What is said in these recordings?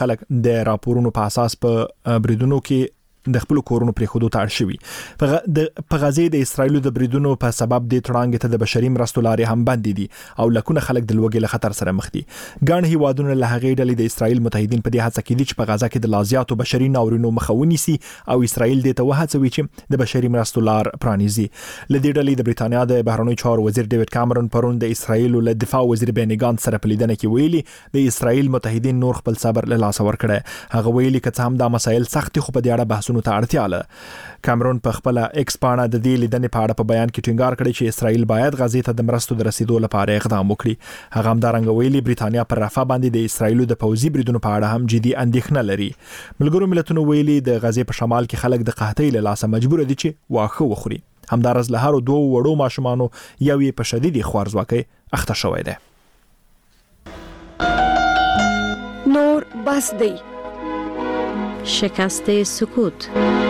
خلک د راپورونو په اساس په بریدونو کې د خپل کورونو پرې خودو تاړ شوی. په غزه د اسرایل د بریدونو په سبب د تړانګ ته د بشري مرستو لارې هم بند دي او لکونه خلک د لوګي له خطر سره مخ دي. ګڼ هیوادونه له هغې ډلې د اسرایل متحدین په دې هڅه کې دي چې په غزه کې د لازیاتو بشري ناورینونو مخه ونیسي او اسرایل د ته وهڅوي چې د بشري مرستو لار پرانیزي. لدې ډلې د بریتانیا د بهرنیو چارو وزیر ډیوډ کامرون پرون د اسرایل له دفاع وزیر بینی ګانټ سره په لیدنه کې ویلي د اسرایل متحدین نور خپل صبر له لاسه ورکړي. هغه ویلي چې هم دا مسایل سخت خو په دې اړه بحثونو ته اړتیا لري. کامرون په خپل ایکس پاڼه د دې لیدنې په اړه په بیان کې ټینګار کړی چې اسرایل باید غزې ته د مرستو د رسیدو لپاره اقدام وکړي. هغه همدارنګه ویلي بریتانیا پر رافا باندې د اسرایل د پوځي بریدونو په اړه هم جدي اندېښنه لري. ملګرو ملتونو ویلي د غزې په شمال کې خلک د قحطۍ له لاسه مجبور دي چې واښه وخوري. همدارس له هر دوه وړو ماشومانو یو په شدید خوارځواکۍ اخته شوی دی. نور بس دی شکست سکوت.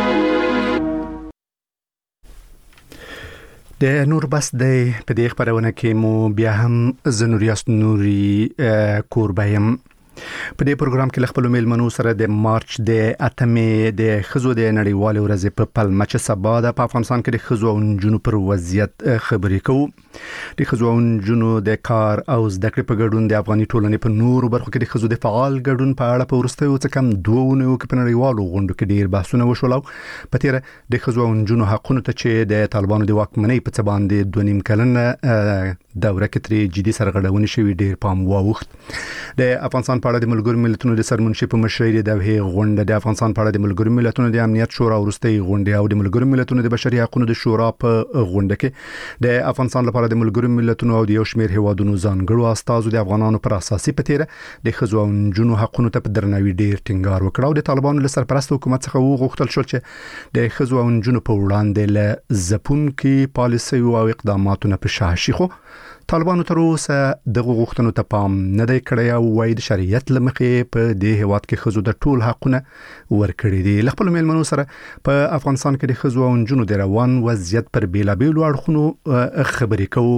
د نور بس دی په دې خبرونه کې مو بیا هم زنوریاس نوري کوربایم په دې پروګرام کې خپل میلمنو سره د مارچ د 8مې د خزو د نړیوال ورځ په پلمه چې سبا د افغانستان کې د خزو او نجونو پر وضعیت خبرې کوو. د خزو او نجونو د کار او زده کړې په ګډون د افغاني ټولنې په نورو برخو کې د خزو د فعال ګډون په اړه په ورستیو څه کم 2 اونیو کې په نړیوالو غونډو کې ډیر بحثونه وشول. په تیر د خزو او نجونو حقونو ته چې د طالبانو د واکمنۍ په څ باندې 2.5 کلن دوره کې ترې جدي سرغړونې شوې ډیر پام واوښت. د افغانستان په اړه د ملګرو ملتونو د سرمنشي په مشرۍ د غونډه د افغانستان په اړه د ملګرو ملتونو د امنیت شورا ورستۍ غونډه او د ملګرو ملتونو د بشري حقوقو د شورا په غونډه کې د افغانستان لپاره د ملګرو ملتونو او د یو شمېر هیوادونو ځانګړو استازو د افغانانو پر اساسي پتیره د خزو او نجونو حقوقو ته په درناوي ډیر ټینګار وکړ او د طالبانو له سرپرست حکومت څخه وغوښتل شو چې د خزو او نجونو په وړاندې له ځپونکو پالیسي او اقداماتو نه په شاهشي خو طالبانو تر اوسه دغه غوښتنو ته پام نه دی کړی او وايي د شریعت لمخې په دې هیواد کې خزو د ټول حقونه ورکړي دي. خپل میلمنو سره په افغانستان کې د خزو او نجونو د روان وضعیت پر بیلابیلو اړخونو خبرې کوو.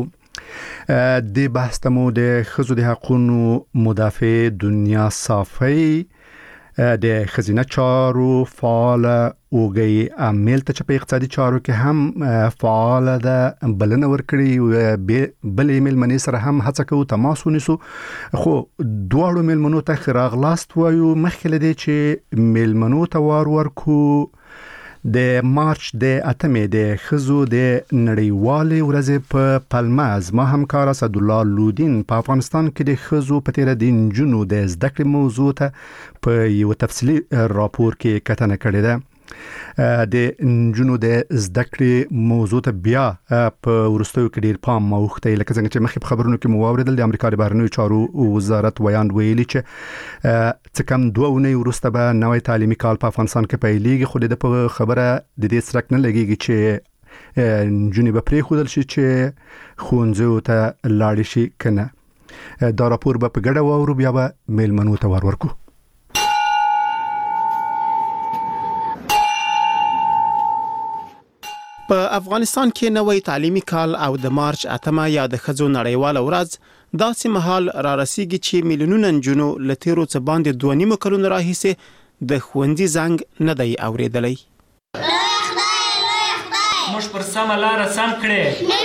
د بحث تمو د خزو د حقونو مدافع دنیا صافي د خزینه چارو فعال اوګي عامل ته چې په اقتصادي چارو کې هم فعال ده بلنه ورکړي. بل میلمنې سره هم هڅه کوو تماس ونیسو خو دواړو میلمنو ته خراغلاست وایو مخکې لدی چې میلمنو ته ورکو د مارچ د 8مې د خزو د نړیوال ورځ په پلمه از ما همکار اسد الله لودین په افغانستان کې د خزو په تیر د نجونو د زده کړې موضوع ته په یو تفصیلی راپور کې کتنه کړې ده. د نجونو د زده کړې موضوع ته بیا په ورستیو کې ډیر پام موخته لکه څنګه چې مخکې خبرونو کې مواردل د امریکا د بهرنیو چارو وزارت ویان ویلي چې څه کم 2 اونۍ وروسته به نوې تعلیمي کال په افغانستان کې پیلېږي خو د خبره د دې سرک نه لګيږي چې نجونې به پرې خودل شي چې ښوونځیو ته لاړ شي کنه. دا راپور به په ګډه واورو بیا به میلمنو ته ورکو. په افغانستان کې نوې تعلیمي کال او د مارچ 8مه یا د خزو نړیواله ورځ داسې مهال را رسیږي چې میلیونونه نجونو له تیرو څه باندې 2.5 کلونو راهیسې د ښوونځي زنګ نه دی اورېدلی. موږ پر سمه لاره سم کړې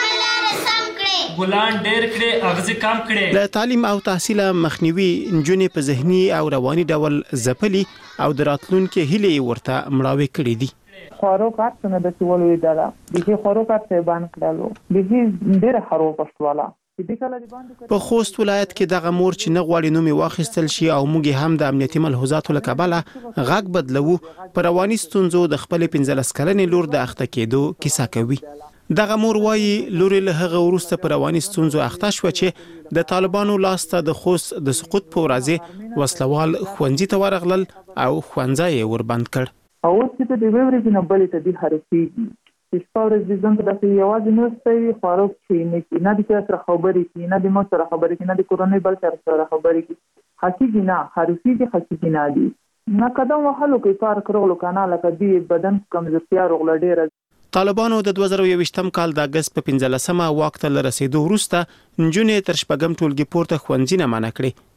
ګلان ډېر کړې اغزي کم کړې. له تعلیم او تحصیل مخنیوي نجونې په ذهني او رواني ډول ځپلي او د راتلونکي هیلې ورته مړاوې کړې دي. خواروکات څنګه د سیولو ایداله دغه خواروکات ته بان کړلو دغه ډېر خرو پښتواله په خوست ولایت کې دغه مور چې نه غواړي نومي واخیستل شي او موږ هم د امنیتي ملحوظاتو له کبله غږ بدلو په رواني ستونزو د خپل 15 کلنې لور د اخته کېدو کیسه کوي. دغه مور وایي لوري له هغه ورسته په رواني ستونزو اخته شو چې د طالبانو لاسته د خوست د سقوط په ورځ وسلوال ښوونځي ته ورغلل او ښوونځي وربند کړ. او چې د ویورې نه بلې ته د حرفي چې سپاورز د ځنګ د یوازې نو ستې خورو چې نه د سره خبرې کې نه د مو سره خبرې کې نه د کورونې بل سره خبرې کې حقيقي نه حرفي کې حقيقي نه دي نه قدم وهلو کې کار کړو کنه لکه دی بدن کمزورتیا رغله ډیره. طالبانو د 2021م کال د اگست په 15مه وخت له رسیدو وروسته نجونې تر شپږم ټولګي پورته ښوونځي نه منع کړې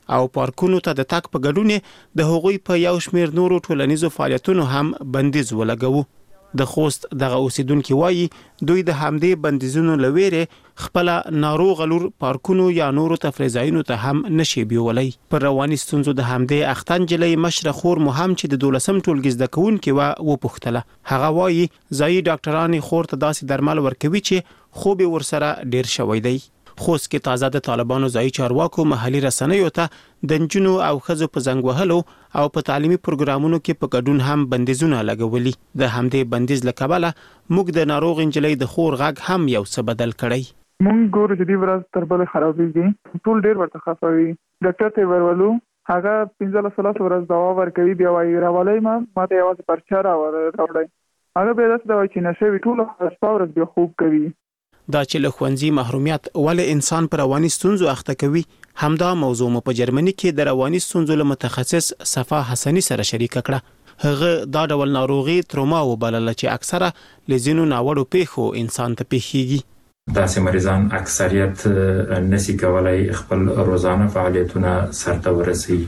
او پارکونو ته د تک په ګډون د هغوی په یو شمیر نورو ټولنیزو فعالیتونو هم بندیز ولګوو. د خوست دغه اوسیدونکو وایي دوی د همدې بندیزونو لويره خپل ناروغ لور پارکونو یا نورو تفریح ځایونو ته هم نشي بیولای. پر رواني ستونزو د همدې اختن جلې مشره خور مهم چې د 12م ټولګي زده کوونکو و پوښتله. هغه وایي ځای ډاکټرانو خور ته داسې درمل ورکوي چې خوب ورسره ډیر شوی دی. خوست کې تازه د طالبانو ځای چارواکو محلي رسنیو ته د نجونو او ښځو په زنګ وهلو او په تعلیمي پروګرامونو کې په ګډون هم بندیزونه لګولي. د همدې بندیز له کبله موږ د ناروغ انجلۍ د خور غږ هم یو څه بدل کړی. مونږ ګورو چې دی ورځ تر بل خرابېږي، ټول ډیر ورته خفوي. ډاکټر ته ورولو، هغه 15 ورځ دوا ورکوي، بیا وايي راولای ما ته یوازې پرچا راوړی. هغه بیا داسې دوا چې نشوي ټول ورځ بیا خوب کوي. دا چې له ښوونځي محرومیت ولې انسان پر رواني ستونزو اخته کوي، همدا موضوع مو په جرمني کې د رواني ستونزو له متخصص صفا حسني سره شریک کړه. هغه دا ډول ناروغي تروما وبلله چې اکثره لزینو ناوړو پیښو انسان ته پیښیږي. داسې مریضان اکثریت نسی کولای خپل روزانه فعالیتونه سرته ورسي،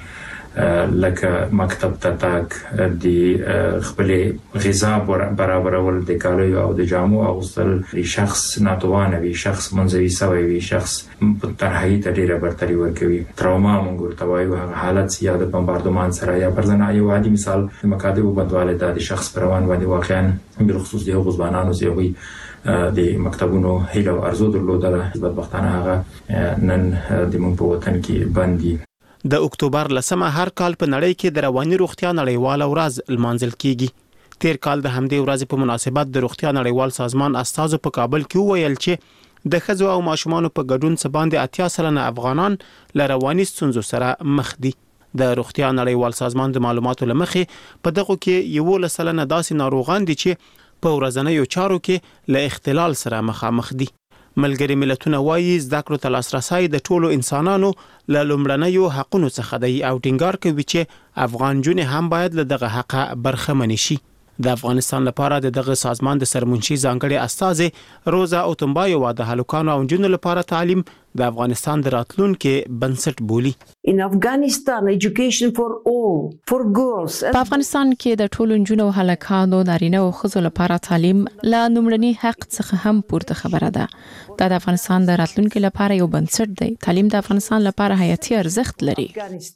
لکه مکتب ته تګ، د خپل غذا برابرول، د کالیو او د جامو اغوستل، شخص ناتوانه وي، شخص منزوي سوی وي، شخص په تنهایی ته ډیره برتري ورکوي. تروما موږ ورته وایو هغه حالت یا د بمباردمان سره یا پرځنه یو عادي مثال د مکاتبو بدواله د شخص پر روان باندې واقعا بالخصوص د غزبانانو زیوي د مکتبونو هیله او ارزو درلودله. بدبختانه هغه نن د مونږ په وطن کې بندي. د اکتوبر لسمه هر کال په نړۍ کې د رواني روغتیا نړیواله ورځ لمانځل کیږي. تیر کال د همدې ورځې په مناسبت د روغتیا نړیوال سازمان استازو په کابل کې وویل چې د ښځو او ماشومانو په ګډون څه باندې 80 سلنه افغانان له رواني ستونزو سره مخ دي. د روغتیا نړیوال سازمان د معلوماتو لمخې په دغه کې 11 سلنه داسې ناروغان دي چې په ورځنیو چارو کې له اختلال سره مخامخ دي. ملګری ملتونه وایي زده کړو ته لاسرسی د ټولو انسانانو له لومړنیو حقونو څخه دی او ټینګار کوي چې افغان جونې هم باید له دغه حق برخمن شي. د افغانستان لپاره دغه سازمان د سرمنشي ځانګړي استاذ روزا اوتمبایو د هلکانو او جنونو لپاره تعلیم د افغانستان د راتلونکي بنسټ بولي. In Afghanistan, education for all, for girls. په افغانستان کې د ټولو جنونو او هلکانو نارینه او ښځو لپاره تعلیم لا نمړني حق څخه هم پورته خبره ده. دا د افغانستان د راتلونکي لپاره یو بنسټ دی. تعلیم د افغانستان لپاره حیاتي ارزښت لري.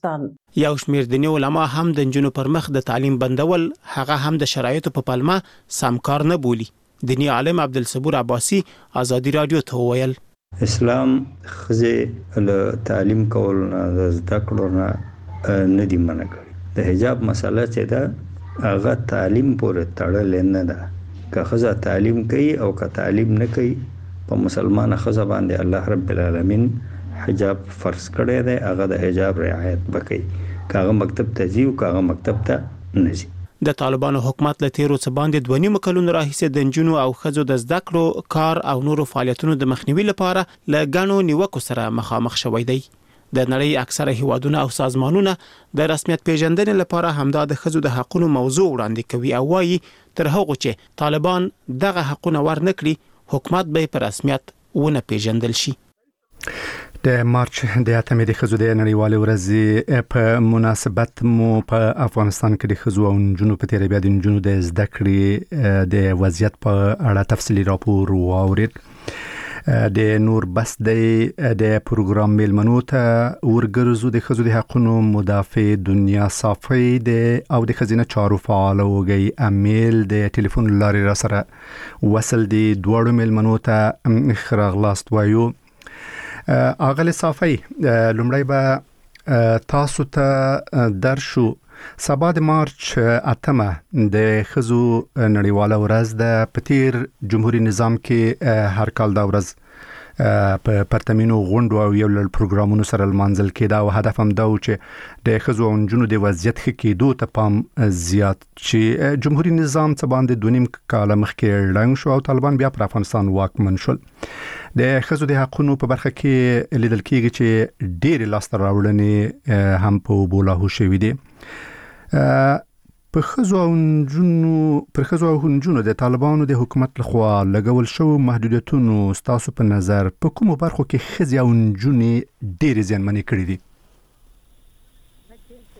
یو شمیر دیني علما هم د جنونو پر مخ د تعلیم بندول هغه هم د شرایطو په پلمه سمکار نه بولی. دینی عالم عبدالصبور عباسی آزادی رادیو ته وویل اسلام خزه له تعلیم کول نه د زده کړو نه دی منع کړی. د حجاب مسله چې دا هغه تعلیم پورې تړل نه ده. که خزه تعلیم کوي او که تعلیم نه کوي، په مسلمان خزه باندې الله رب العالمین حجاب فرض کړی دی، هغه د حجاب رعایت وکړي. کاغه مکتب ته ځي او کاغه مکتب ته نه ځي. د طالبانو حکومت له تیرو څه باندې 2.5 کلونو راهیسې د نجونو او ښځو د زده کړو، کار او نورو فعالیتونو د مخنیوي لپاره له ګڼو نیوکو سره مخامخ شوی دی. د نړۍ اکثره هیوادونه او سازمانونه د رسمیت پیژندنې لپاره همدا د ښځو د حقوقو موضوع وړاندې کوي او وایي تر هغه چې طالبان دغه حقونه ورنکړي، حکومت به په رسمیت ونه پیژندل شي. د مارچ د 8 د ښځو د نړیوالې ورځې په مناسبت مو په افغانستان کې د ښځو او نجونو په تیره بیا د نجونو د زده کړې د وضعیت په اړه تفصیلي راپور واورید. د نور بس د پروګرام میلمنو ته ورګرزو د ښځو د حقوقو مدافع دنیا صافي او د ښځینه چارو فعال وګي امیل د ټلیفون لارې را سره وصل دي. دوړو میلمنو ته خراغلاست وایو. اغلی صافی لومړی به تاسو ته درشو سبا د مارچ 8 د ښځو نړیواله ورځ د پتیر جمهوریت نظام کې هر کال دا ورځ په پرتمینو غونډو او یو لړ پروګرامونو سره لمانځل کېده او هدف هم دا و چې د ښځو او نجونو د وضعیت ښه کېدو ته پام زیات چې جمهوریت نظام څه باندې 2.5 کال مخکې ړنګ شو او طالبان بیا پر افغانستان واکمن شول. د ښځو د حقوقو په برخه کې لیدل کېږي چې ډېر لاسته راوړنې هم په بولاهو شوې دي. په ښځو او نجونو د طالبانو د حکومت لخوا لګول شو محدودیتونو ستاسو په نظر په کومو برخو کې ښځې او نجونې ډېرې زیانمنې کړې دي؟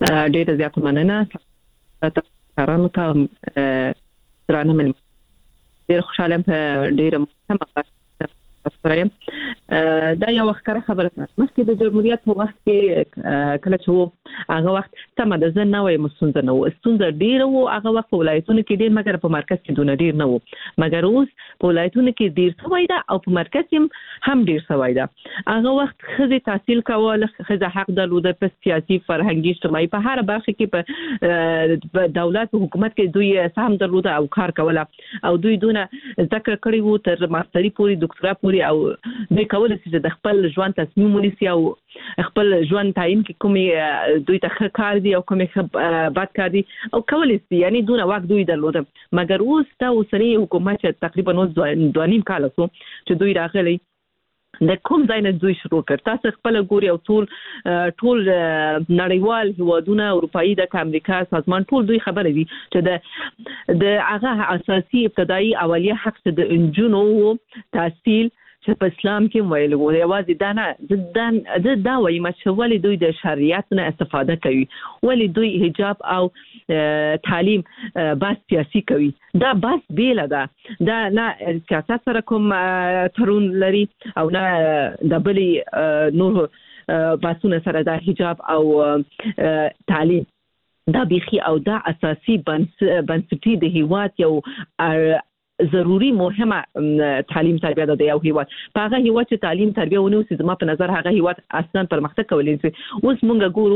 ډېر زیات مننه تاسو ته درانه مل ډېر خوشاله په ډېر مهمه سره دا یو وخت خبره مخکې د جمهوریت په وخت کې کله چې هغه وخت سم د زن نوې مسونده نو ستونزه ډیره وو هغه وخت ولایتونه کې ډیر مګر په مرکز کې دونه ډیر نه وو مګر اوس په ولایتونه کې ډیر سوي ده او په مرکز کې هم ډیر سوي ده هغه وخت خزي تحصیل کول خزي حق درلوده په سیاسي فرهنګي اجتماعي په هر برخه کې په دولت او حکومت کې دوی سهم درلوده او کار کوله او دوی دونه ذکر کړی وو تر ماستری پوری ډاکټرا او دوی کولای شي د خپل ژوند تصمیم ونیسي او خپل ژوند تعین کې کومي دوی ته کار دي او کومي بد کار دي او کولای شي یعنی دونه وخت دوی درلوده مګر اوس دا اوسنی حکومت تقریبا 2.5 کال شو چې دوی راغلي د کوم ځای نه دوی شروع کړ تاسو خپل ګوري او ټول نړیوال هیوادونه اروپאי د امریکا سازمان ټول دوی خبره دي چې د هغه اساسي ابتدایي اولیه حق د انجونو تحصیل چې په اسلام کې ویل غوړي یوازې دا نه دا وایي چې ولې دوی د شریعت نه استفاده کوي ولې دوی حجاب او تعلیم بس سیاسي کوي دا بس بیل ده دا نه سیاست سره کوم ترون لري او نه د بلی نور باسونه سره د حجاب او تعلیم دا بيخي او دا اساسي بنسټي د هیواد یو ضروري مهمه تعلیم تربیه ده یو هیواد په هغه هیواد چې تعلیم تربیه ونیسي زما په نظر هغه هیواد اصلا پرمختګ کولی شي اوس مونږ ګورو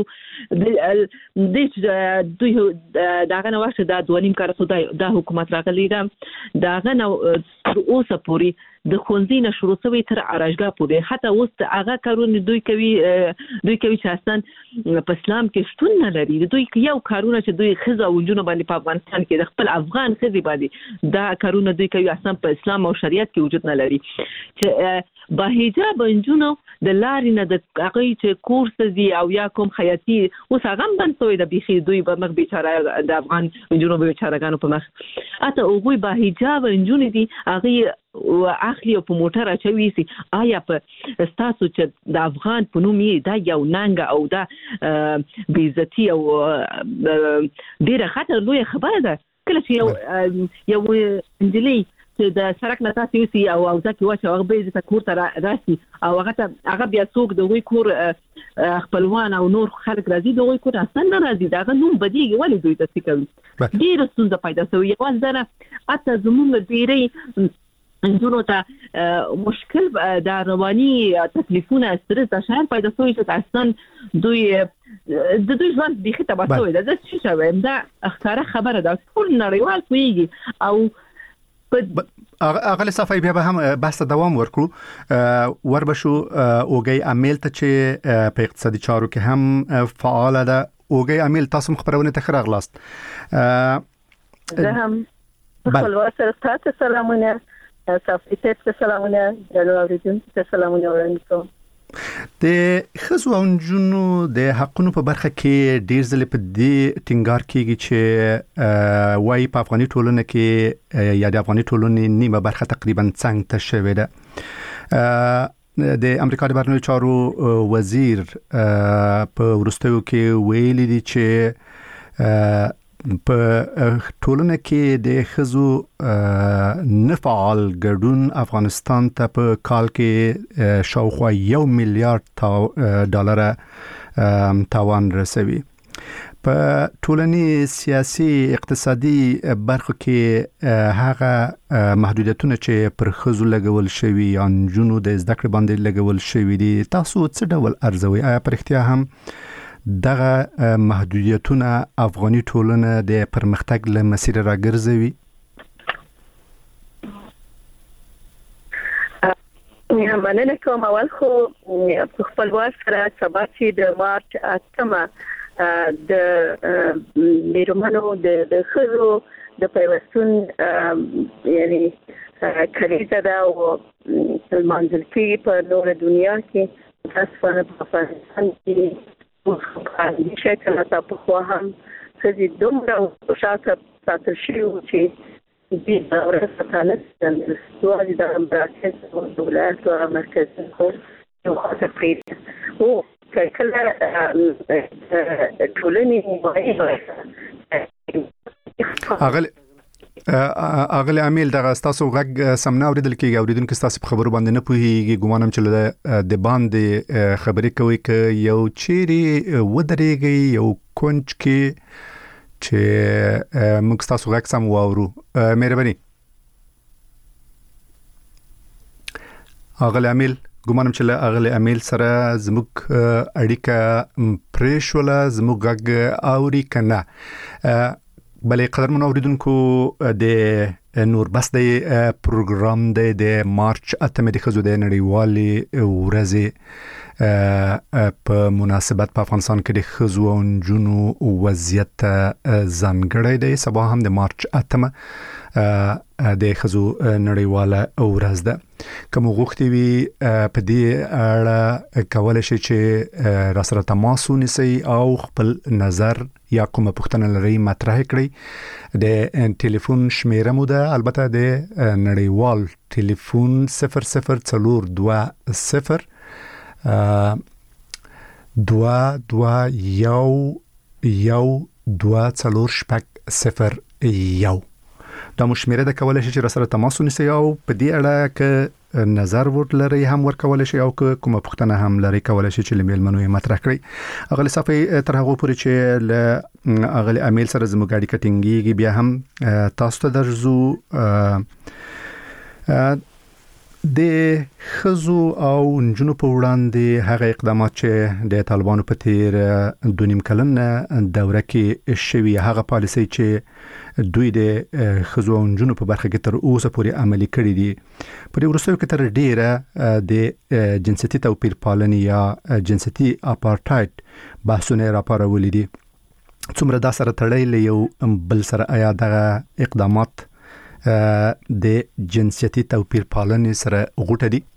د دوی داغه نو وخت دا 2.5 کال دا حکومت راغلی دا غنه اوسه پوری د خونځي نه شروع شوی تر اراجګه پورې حتی اوس هغه کارونه دوی کوي چې اصلا په اسلام کې شتون نه لري دوی یو کارونه چې دوی خزه او جنونو باندې په افغانستان کې د خپل افغان خزي باندې دا کارونه دوی کوي اصلا په اسلام او شریعت کې وجود نه لري چې با حجاب جنونو د لارې نه د هغه چې کورس دي او یا کوم خیاطي اوس هغه باندې سوی د بيخي دوی به مخ بیچاره د افغان جنونو بیچارهګانو په مخ اته هغه با حجاب جنونو دي هغه اخلي په موټر اچوي سي آیا په تاسو چې د افغان په نوم دا یو ننګ او دا بیزتی او ډیره خطر لوی خبره ده کله چې یو انجلي چې د سرک نه تاسو یوسي او ځکه واچو هغه به د کور ته راشي او هغه بیا څوک د وی کور خپلوان او نور خلک راځي د وی کور اصلا نه راځي دا نوم بدیږي ولې دوی تاسو کوي ډیره ستونزه پیدا شوی یوازې دا اته زموږ ډیره انجونو ته مشکل د رواني تکلیفونه سترس د شهر پیدا شوی چې اصلا دوی ژوند بيخي تباہ شوی دا څه شوی دا اختاره خبره ده ټول نړیوال کوي او اغلی صفای بیا به هم بحث دوام ورکړو وربشو اوګي عامل ته چې په اقتصادي چارو کې هم فعال ده اوګي عامل تاسو خبرونه ته خراغلاست زه هم خپل واسره تاسو سلامونه صافي ته سلامونه جلال اوریدون ته سلامونه ورنکو د خزو او جنو د حقونو په برخه کې ډیر ځله په دې ټینګار کیږي چې وای په افغاني ټولنه کې یا د افغاني ټولنې نیمه برخه تقریبا څنګه ته شوې ده د امریکا د بهرنیو چارو وزیر په ورستیو کې ویلي دي چې په ټولنه کې د خزو نفعال ګډون افغانستان ته په کال کې شاوخوا 1 میلیارډ ډالر تاوان رسوي په ټولنی سیاسي اقتصادي برخو کې هغه محدودیتونه چې پر خزو لګول شوی یا جنو د زده کړې باندې لګول شوی دي تاسو څه ډول ارزوي پر اختیار هم دغه محدودیتونه افغاني ټولنه د پرمختګ له مسیر راګرځوي مننه کوم اول خو په خپل واسره سبا چې د مارچ 8 د میرمنو د خزو د پیوستون یعنی کلیزه دا او منځل کې په نور دنیا کې تاسو په افغانستان کې د شکل تاسو خو هم چې دومره شاته ساتل شي چې د ورسره د سوالي د مرکز او دولت او مرکز خو یو خاطر پیدا او کله ټولنې اغل عامل دغه تاسو غږ سمنا اوریدل کیږي اوریدونکو تاسو په خبرو باندې نه پوهیږي ګومانم چې د باندې خبرې کوي ک یو چيري ودرېږي یو کونج کې چې موږ تاسو غږ سم واورو مهرباني اغل عامل ګومانم چې اغل عامل سره زموږ اړیکه پرېښوله زموږ غږ اوري کنه بلې قدرمن اوریدونکو د نور بس د پروګرام د مارچ 8 د خزو د نړیوالې ورځې په مناسبت په افغانستان کې د خزو او نجونو وضعیت ځانګړی دی سبا هم د مارچ 8 د خزو نړیواله ورځ ده کوم غوښتي وي په دې اړه کولای شي چې را سره تماس ونیسي او خپل نظر یا کومه پوښتنه لري مطرح کړي د ټلیفون شمیره مو ده البته د نړیوال ټلیفون 0020 221 دا مشمیره د کولای شي چې را سره تماس ونیسي او په دې اړه ک نظر ورلري هم ورکول شي او کومه پوښتنه هم لري کولای شي چې لمیلمنو یې مطرح کړي اغلی صفه تر هغه پورې چې اغلی امیل سره زموږ اړیکه ټینګيږي بیا هم تاسو ته درځو د خزو او نجونو په وړاندې هغه اقدامات چې د طالبانو په تیر 2.5 کلن دوره کې شوی هغه پالیسي چې دوی د خزو او نجونو په برخه کې تر اوسه پورې عملي کړي دي په وروستیو کې تر ډیره د جنسيتي توپیر پالنې یا جنسيتي اپارټایډ بحثونه راپارولې دي څومره دا سره تړلې یو بل سره آیا دغه اقدامات د جنسيتي توپیر پالنې سره غوټه دي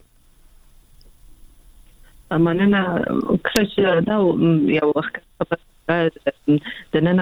مننه کښ دا یو وخت د نن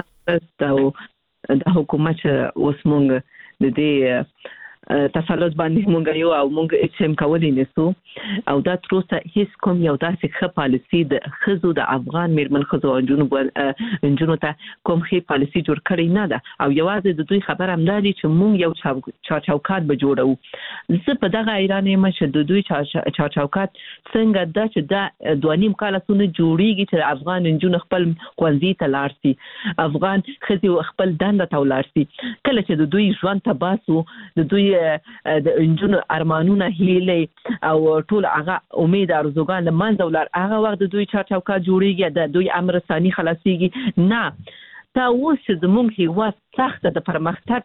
د حکومت اوس مونږ د دې تسلط باندې مونږ یو او مونږ اچم کولای نسو او دا تر اوسه هیڅ کوم یو داسې ښه پالیسي د خزو د افغان میرمن خزو او جنونو ته کوم ښه پالیسي جوړ کړی نه ده او یوازې د دوی خبر هم دی چې مونږ یو چوکاټ به جوړو زه په دغه ایران یم چې د دوی چوکاټ څنګه دا چې دا 2.5 کال سونه جوړیږي چې افغان جنونو خپل خوندې ته لاړ شي افغان خزو خپل دنده ته لاړ شي کله چې د دوی ژوند ته باسو د دوی د انجونو ارمانونه هیله او ټول هغه امید ارزوګان لمنځه ولر هغه وخت دوی چوکاټ جوړیږي د دوی امر ثاني خلاصيږي نه تا اوس زموږ هیواد سخت د پرمختګ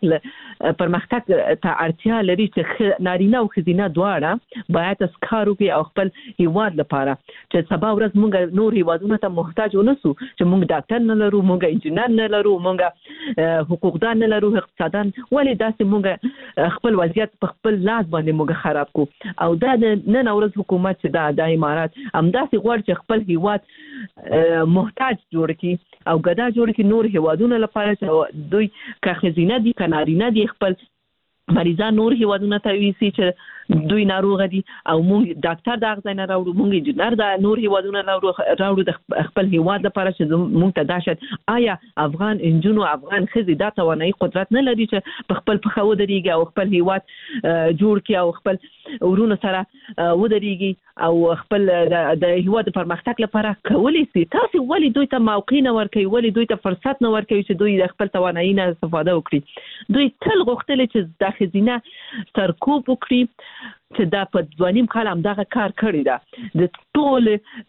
ته اړتیا لري چې نارینه او ښځینه دواړه باید اسکار وکړي او خپل هیواد لپاره چې سبا ورځ موږ نور هیوادونو ته محتاج ونسو چې موږ ډاکټر نه لرو موږ انجینر نه لرو موږ حقوقدان نه لرو اقتصاددان ولې داسې موږ خپل وضعیت په خپل لاس باندې موږ خراب کو او دا نن ورځ حکومت چې د امارات همداسې غواړي چې خپل هیواد محتاج جوړ کړي او ګډا جوړ کړي نور هیوادونو لپاره چې دوی که خزینه دي که نارینه دي خپل مریضان نور هیوادونو ته ویسي چې دوی ناروغ دي او موږ ډاکټر دا غځای نه راوړو موږ انجینر دا نور هیوادونو راوړو د خپل هیواد لپاره چې موږ ته داشت آیا افغان انجونو افغان خزي دا توانایي قدرت نه لري چې په خپل پخو دريږي او خپل هیواد جوړ کړي او خپل ورونو سره ودرېږي او خپل د هیواد پرمختګ لپاره کولی سي تاسو ولې دوی ته موقع نه ورکوي ولې دوی ته فرصت نه ورکوي چې دوی د خپل توانایي نه استفاده وکړي دوی تل غوښتل چې د خزینه سرکوب وکړي چې دا په 2.5 کال هم دغه کار کړی دا د ټول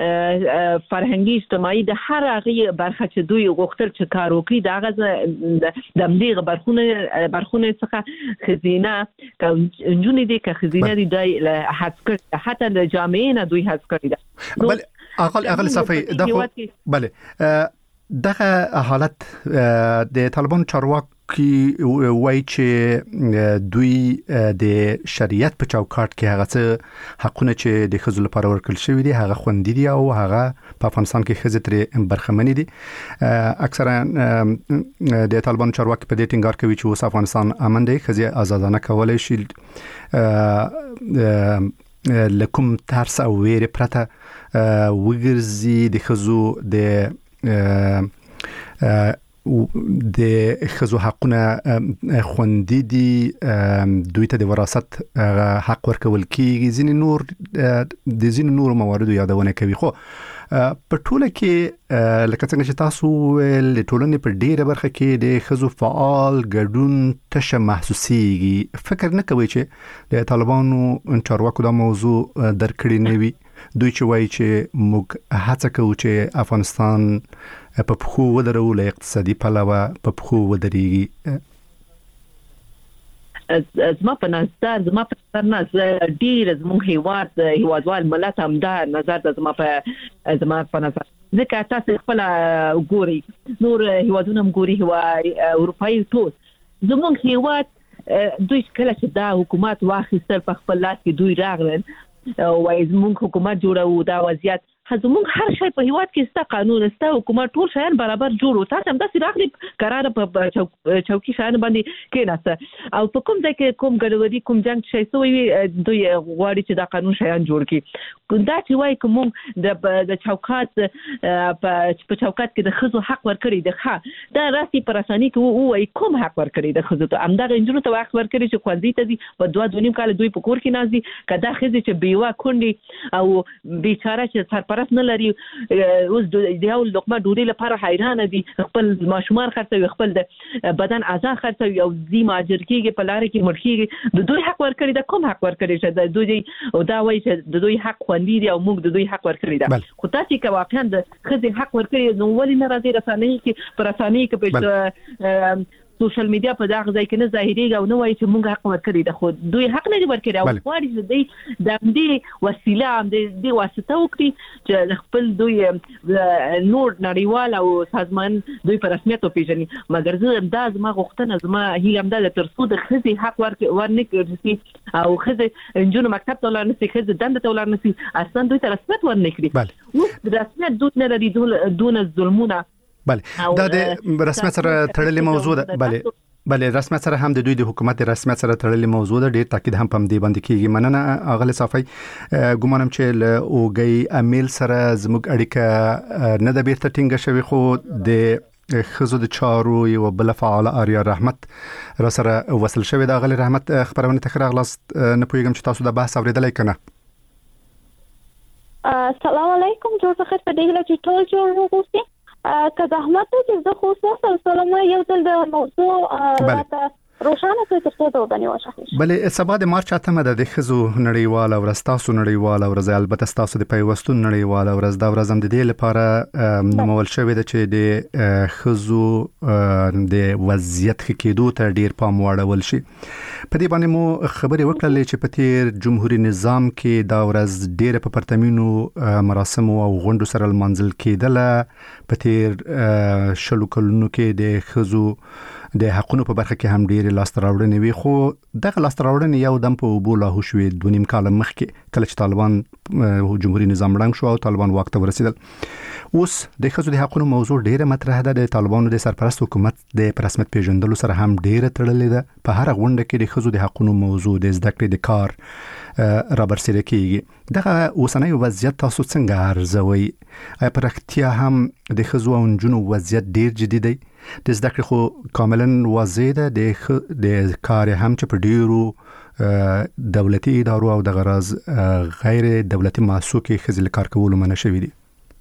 فرهنګي اجتماعي د هر هغه برخه چې دوی غوښتل چې کار وکړي دا غزه د مليغه برخونه څخه خزینه جونې دي که خزینه دي د حذف حتی د جامعې نه دوی حذف کړی دا بل اقل صفه بله دغه حالت د طالبان چارواکي وایي چې دوی د شریعت په چوکاټ کې هغه څه حقونه چې د خزو لپاره ورکړل شوی دي هغه خوندي دي او هغه په افغانستان کې خزې تر برخمنې دي اکثرا د طالبان چارواکي په دې ټینګار کوي چې اوس افغانستان امن دی خزې آزادانه کولای شي لکم ترس او ویره پرته وګرځي د خزو د خزو حقونه خوندي دي دوی ته د وراثت حق ورکول کیږي د ځینې نور مواردو یادونه کوي خو په ټوله کې لکه څنګه چې تاسو ول د ټولنې په ډیره برخه کې د خزو فعال ګډون تشه محسوسيږي فکر نه کوي چې د طالبانو چارواکو دا موضوع درکړي نه وي دوی چې وایي چې موږ هڅه کوو چې افغانستان په پخو ودرو له اقتصادي پلوه په پخو ودرېږي زما په نظر نه ډیر زموږ هیوادوال ملت هم دا نظر د زما په نظر ځکه تاسو خپل ګوري نور هیوادونه هم ګوري اروپאי ټول زموږ هیواد دوی کله چې دا حکومت واخیستل په خپل لاس کې دوی راغلل وای زموږ حکومت جوړو دا وضعیت زموږ هر شی په هیواد کې ستا قانون ستا حکومت ټول شیان برابر جوړو تاسو هم داسې راغلي قرار په چوکي شان باندې کېناسته او په کوم ځای کې کوم ګډوډي کوم جنگ شي سوی دوی غواړي چې دا قانون شیان جوړ کړي دا چې وای کوم د چوکات په چوکات کې د خزو حق ورکړي د ښه دا راسي پر اساني کې وای کوم حق ورکړي د خزو ته همدا انجونو ته حق ورکړي چې خوندې ته دي په 2.5 کال دوی په کور کې نازي کدا خزي چې بیوا کونډي او بیچاره چې سرپرست نه لري اوس د یو لقمه ډوډۍ لپاره حیران دي خپل ماشومان خرڅوي خپل د بدن اعضاء خرڅوي او زی ماجر کېږي په لار کې مړ کېږي د دوی حق ورکړي د کوم حق ورکړي چې د دوی او دا وایي چې د دوی حق خوندي دي او موږ د دوی حق ورکړي دا خو تاسو کې واقعا د خزي حق ورکړي نو ولې نه راځي رسانې کې پر رسانې کې په سوشل میډیا په دغه ځای کې نه ظاهريږي او نه وایي چې موږ حق ورکړي د خو دوی حق نه ورکړي او غواړي چې د دې وسیله د واسطه وکړي چې خپل دوی نور نړیوال او سازمان دوی په رسمیت وپیژني مګر زه انداز ما غوښتنه زما هیله هم ده ترڅو د خزي حق ورنکړي او خزي انجونو مکتب ته ولر نشي خزي دنده ته ولر نشي اصلا دوی ته رسمیت ورنکړي نو د رسمیت دوی نه لري دون ظلمونه بله دا د رسمیت سره تړلې موضوع ده بله رسمیت سره هم د دوی د حکومت رسمیت سره تړلې موضوع ده ډیر تاکید هم پم دی باندې کیږي مننه اغله صافي ګومانم چې له اوګي امیل سره زموږ اړیکه نه د بیرته ټینګه شوی خو د خزو د چارو یو بل فعال آریا رحمت را سره وصل شوی دا غلی رحمت خبرونه تخره غلاست نه پویګم چې تاسو د بحث اوریدلای کنه السلام علیکم جوړ خیر په دې چې ټول جوړ وګورئ که زحمت چې زه خو سلام یو ځل د موضوع راته روښانه کړئ ترڅو دا ونیول شي بلې سبا د مارچ 8 د خزو نړیوال او رستاسو نړیوال او ورځ البته تاسو د پیوستون نړیوال او ورځ دا ورځ هم د دې لپاره نومول شوې ده چې د خزو د وضعیت کېدو ته ډیر پام واړول شي په دې باندې مو خبرې وکړلې چې په تیر جمهوریت نظام کې دا ورځ ډیر په پرتمینو مراسم او غونډو سره منځل کېدله په تیر شلو کلونو کې د خزو د حقونو په برخه کې هم ډېر لاستراوړنې وي خو دغه لاستراوړنې یو دم په وبو لا هوښوي 2.5 کال مخکې کله چې طالبان جمهوریت نظام ړنګ شو او طالبان واک ته ورسېدل اوس د خزو د حقونو موضوع ډېره مطرح ده د طالبانو د سرپرست حکومت د رسمیت پیژندلو سره هم ډېره تړلې ده په هر غونډه کې د خزو د حقونو موضوع د زده کړې د کار رابرسېره کیږي دغه اوسنۍ وضعیت تاسو څنګه ارزوي په رښتیا هم د خزو او نجونو وضعیت ډېر جدي دی د زده کړې خو کاملا واضح ده د کار هم چې په ډیرو دولتي ادارو او د غرض غیر دولتي مؤسسو کې خزل کار کولو منع شوی دي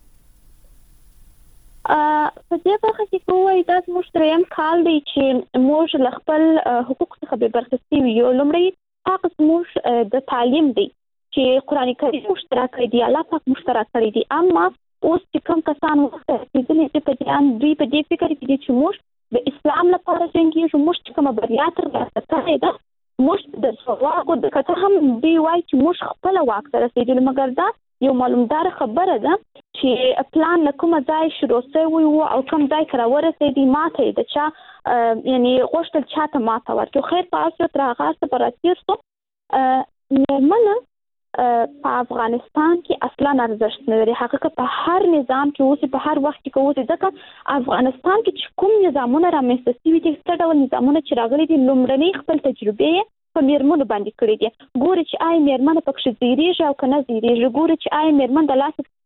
په دې برخه کې کومه دا مشتریم کال دی چې موږ خپل حقوق څخه به برخصتي یو لمړی حق موږ د تعلیم دی چې قرآن کریم مشترک دی الله پاک مشترک کړی دی اما اوس چې کوم کسان وخت چې په دې فکر کې چې موږ د اسلام لپاره څنګه موږ کومه بریا تر لاسه کړې ده موږ د واقع د کته هم دی وای چې موږ خپل واک سره رسیدل مګر دا یو معلومدار خبره ده چې پلان کوم ځای شروع شوی او کوم ځای کرا ورسېدي ماته د چا یعنی غوښتل چاته ماته ورکو خیر تاسو تر هغه پر راتیرسو منه په افغانستان کې اصلا ارزښت نه لري حقیقت په هر نظام کې اوس په هر وخت کې کوي ځکه افغانستان کې کوم نظامونه رامنځته شوي دي څه ډول نظامونه چې راغلي دي لومړنۍ خپل تجربه په میرمنو باندې کړې دي ګوري چې آی میرمن پکې زیریږي او کنه زیریږي ګوري چې آی میرمن د لاس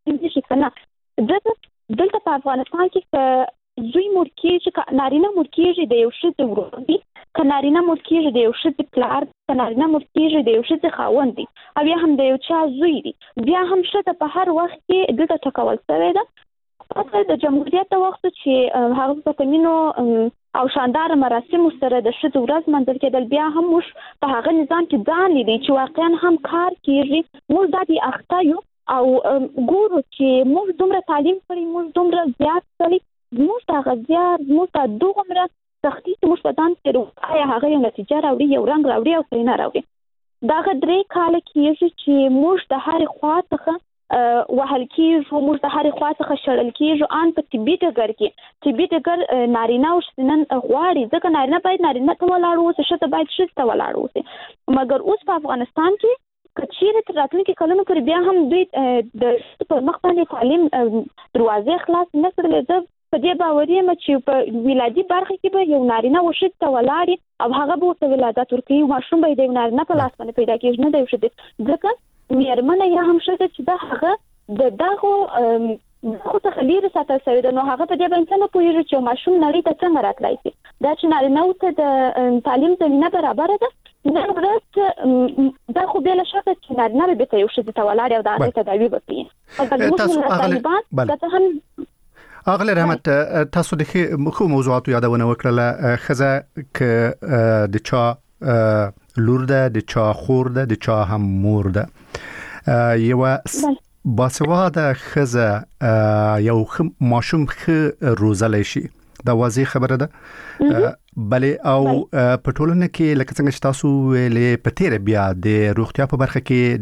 دي شي کنه دلته په افغانستان کې زوی مور کېږي ک نارینه مور کېږي د یو شي ورور دي ک نارینه مور کېږي د یو شي پلار ک نارینه مور کېږي د یو شي خاوند دي او یا هم د یو چا زوی دي بیا هم شته په هر وخت کې دلته ټکول شوی ده په د جمهوریت وخت چې هغه په تمینو او شاندار مراسم سره د شته ورځ منځل کېدل بیا هم موږ په هغه نظام کې ځان لیدي چې واقعا هم کار کیږي موږ د دې اخته یو او ګورو چې موږ دومره تعلیم کړی موږ دومره زیات کړی موږ هغه زیات موږ دومره سختي چې موږ په ځان کې آیا هغه یو نتیجه راوړي یو رنګ راوړي او څنګه راوړي دا غدري کال کېږي چې موږ د هر خوا څخه وهل کېږو موږ د هر خوا څخه شړل کېږو ان په طبي ډګر کې طبي ډګر نارینه او ښځینه غواړي ځکه نارینه باید نارینه ته ولاړ اوسي ښځه باید ښځې ته ولاړ اوسي مګر اوس په افغانستان کې کچېره تر راتلونکي کلونو پورې بیا هم دوی د پر مخ باندې تعلیم دروازې خلاص نه کړلې زه په دې باور یم چې په ولادي برخه کې به یو نارینه وشي ته ولاړ او هغه به ورته ولادت ورکوي ماشوم به د نارینه په لاس باندې پیدا کېږي نه دی وشي ځکه میرمنه یا هم شته چې دا هغه د دغه خو ته خلیره ساتل شوی ده نو هغه په دې باندې څنګه پوهیږي چې ماشوم نړۍ ته څنګه راتلای شي دا چې نارینه ته د تعلیم زمينه برابر ده نن ورځ دا خو بل شرط چې نارینه به ته یو شي ته ولاړ او دا د تداوی وکړي تاسو دا هم اغله رحمت تاسو د خو موضوعات یادونه وکړه خزه ک د چا لور ده د چا خور ده د چا هم مور ده یو باسواده خزه یو ماشوم خ روزل شي دا واضح خبره ده بلې او په ټولنه کې لکه څنګه چې تاسو ویلې په تیر بیا د روغتیا په برخه کې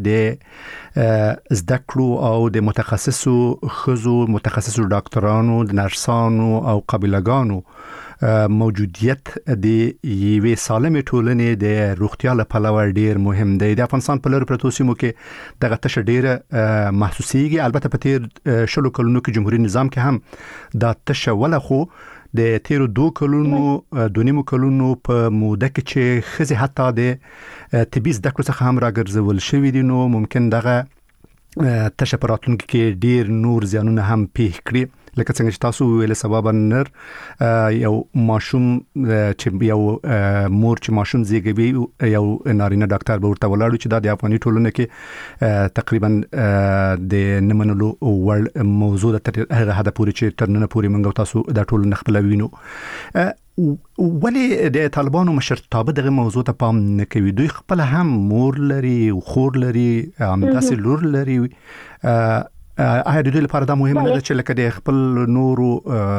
د زده کړو او د متخصصو خزو متخصصو ډاکټرانو د نرسانو او قابلګانو موجودیت د یوې سالمې ټولنې د روغتیا لپاره ډیر مهم دی د افغانستان په لور پروتو سیمو کې دغه تشه ډیره محسوسيږي البته په تیر شلو کلونو کې جمهوریت نظام کې هم دا تشه ولا خو د تیرو 2 کلونو 2.5 کلونو په موده کې چې خزه حتی د طبي زده کړو څخه هم راګرځول شوې دي نو ممکن دغه تشپراتونکو کې ډیر نور زیانونه هم پیښ کړي لکه څنګه چې تاسو ویل سبب نر یو ماشوم چې یو مور چې ماشوم زیږوي یو نارینه ډاکټر به ورته ولاړ چې د افغاني ټولنه کې تقریبا د نمنلو ول موضوع د هغه حد پورې چې ترنه پورې منګو تاسو د ټولنه خپل وینو ولی د طالبانو مشرتابه دغه موضوع ته پام نه کوي دوی خپل هم مور لري او خور لري هم داسې لور لري آیا د دې لپاره دا مهمه ده چې لکه د خپل نورو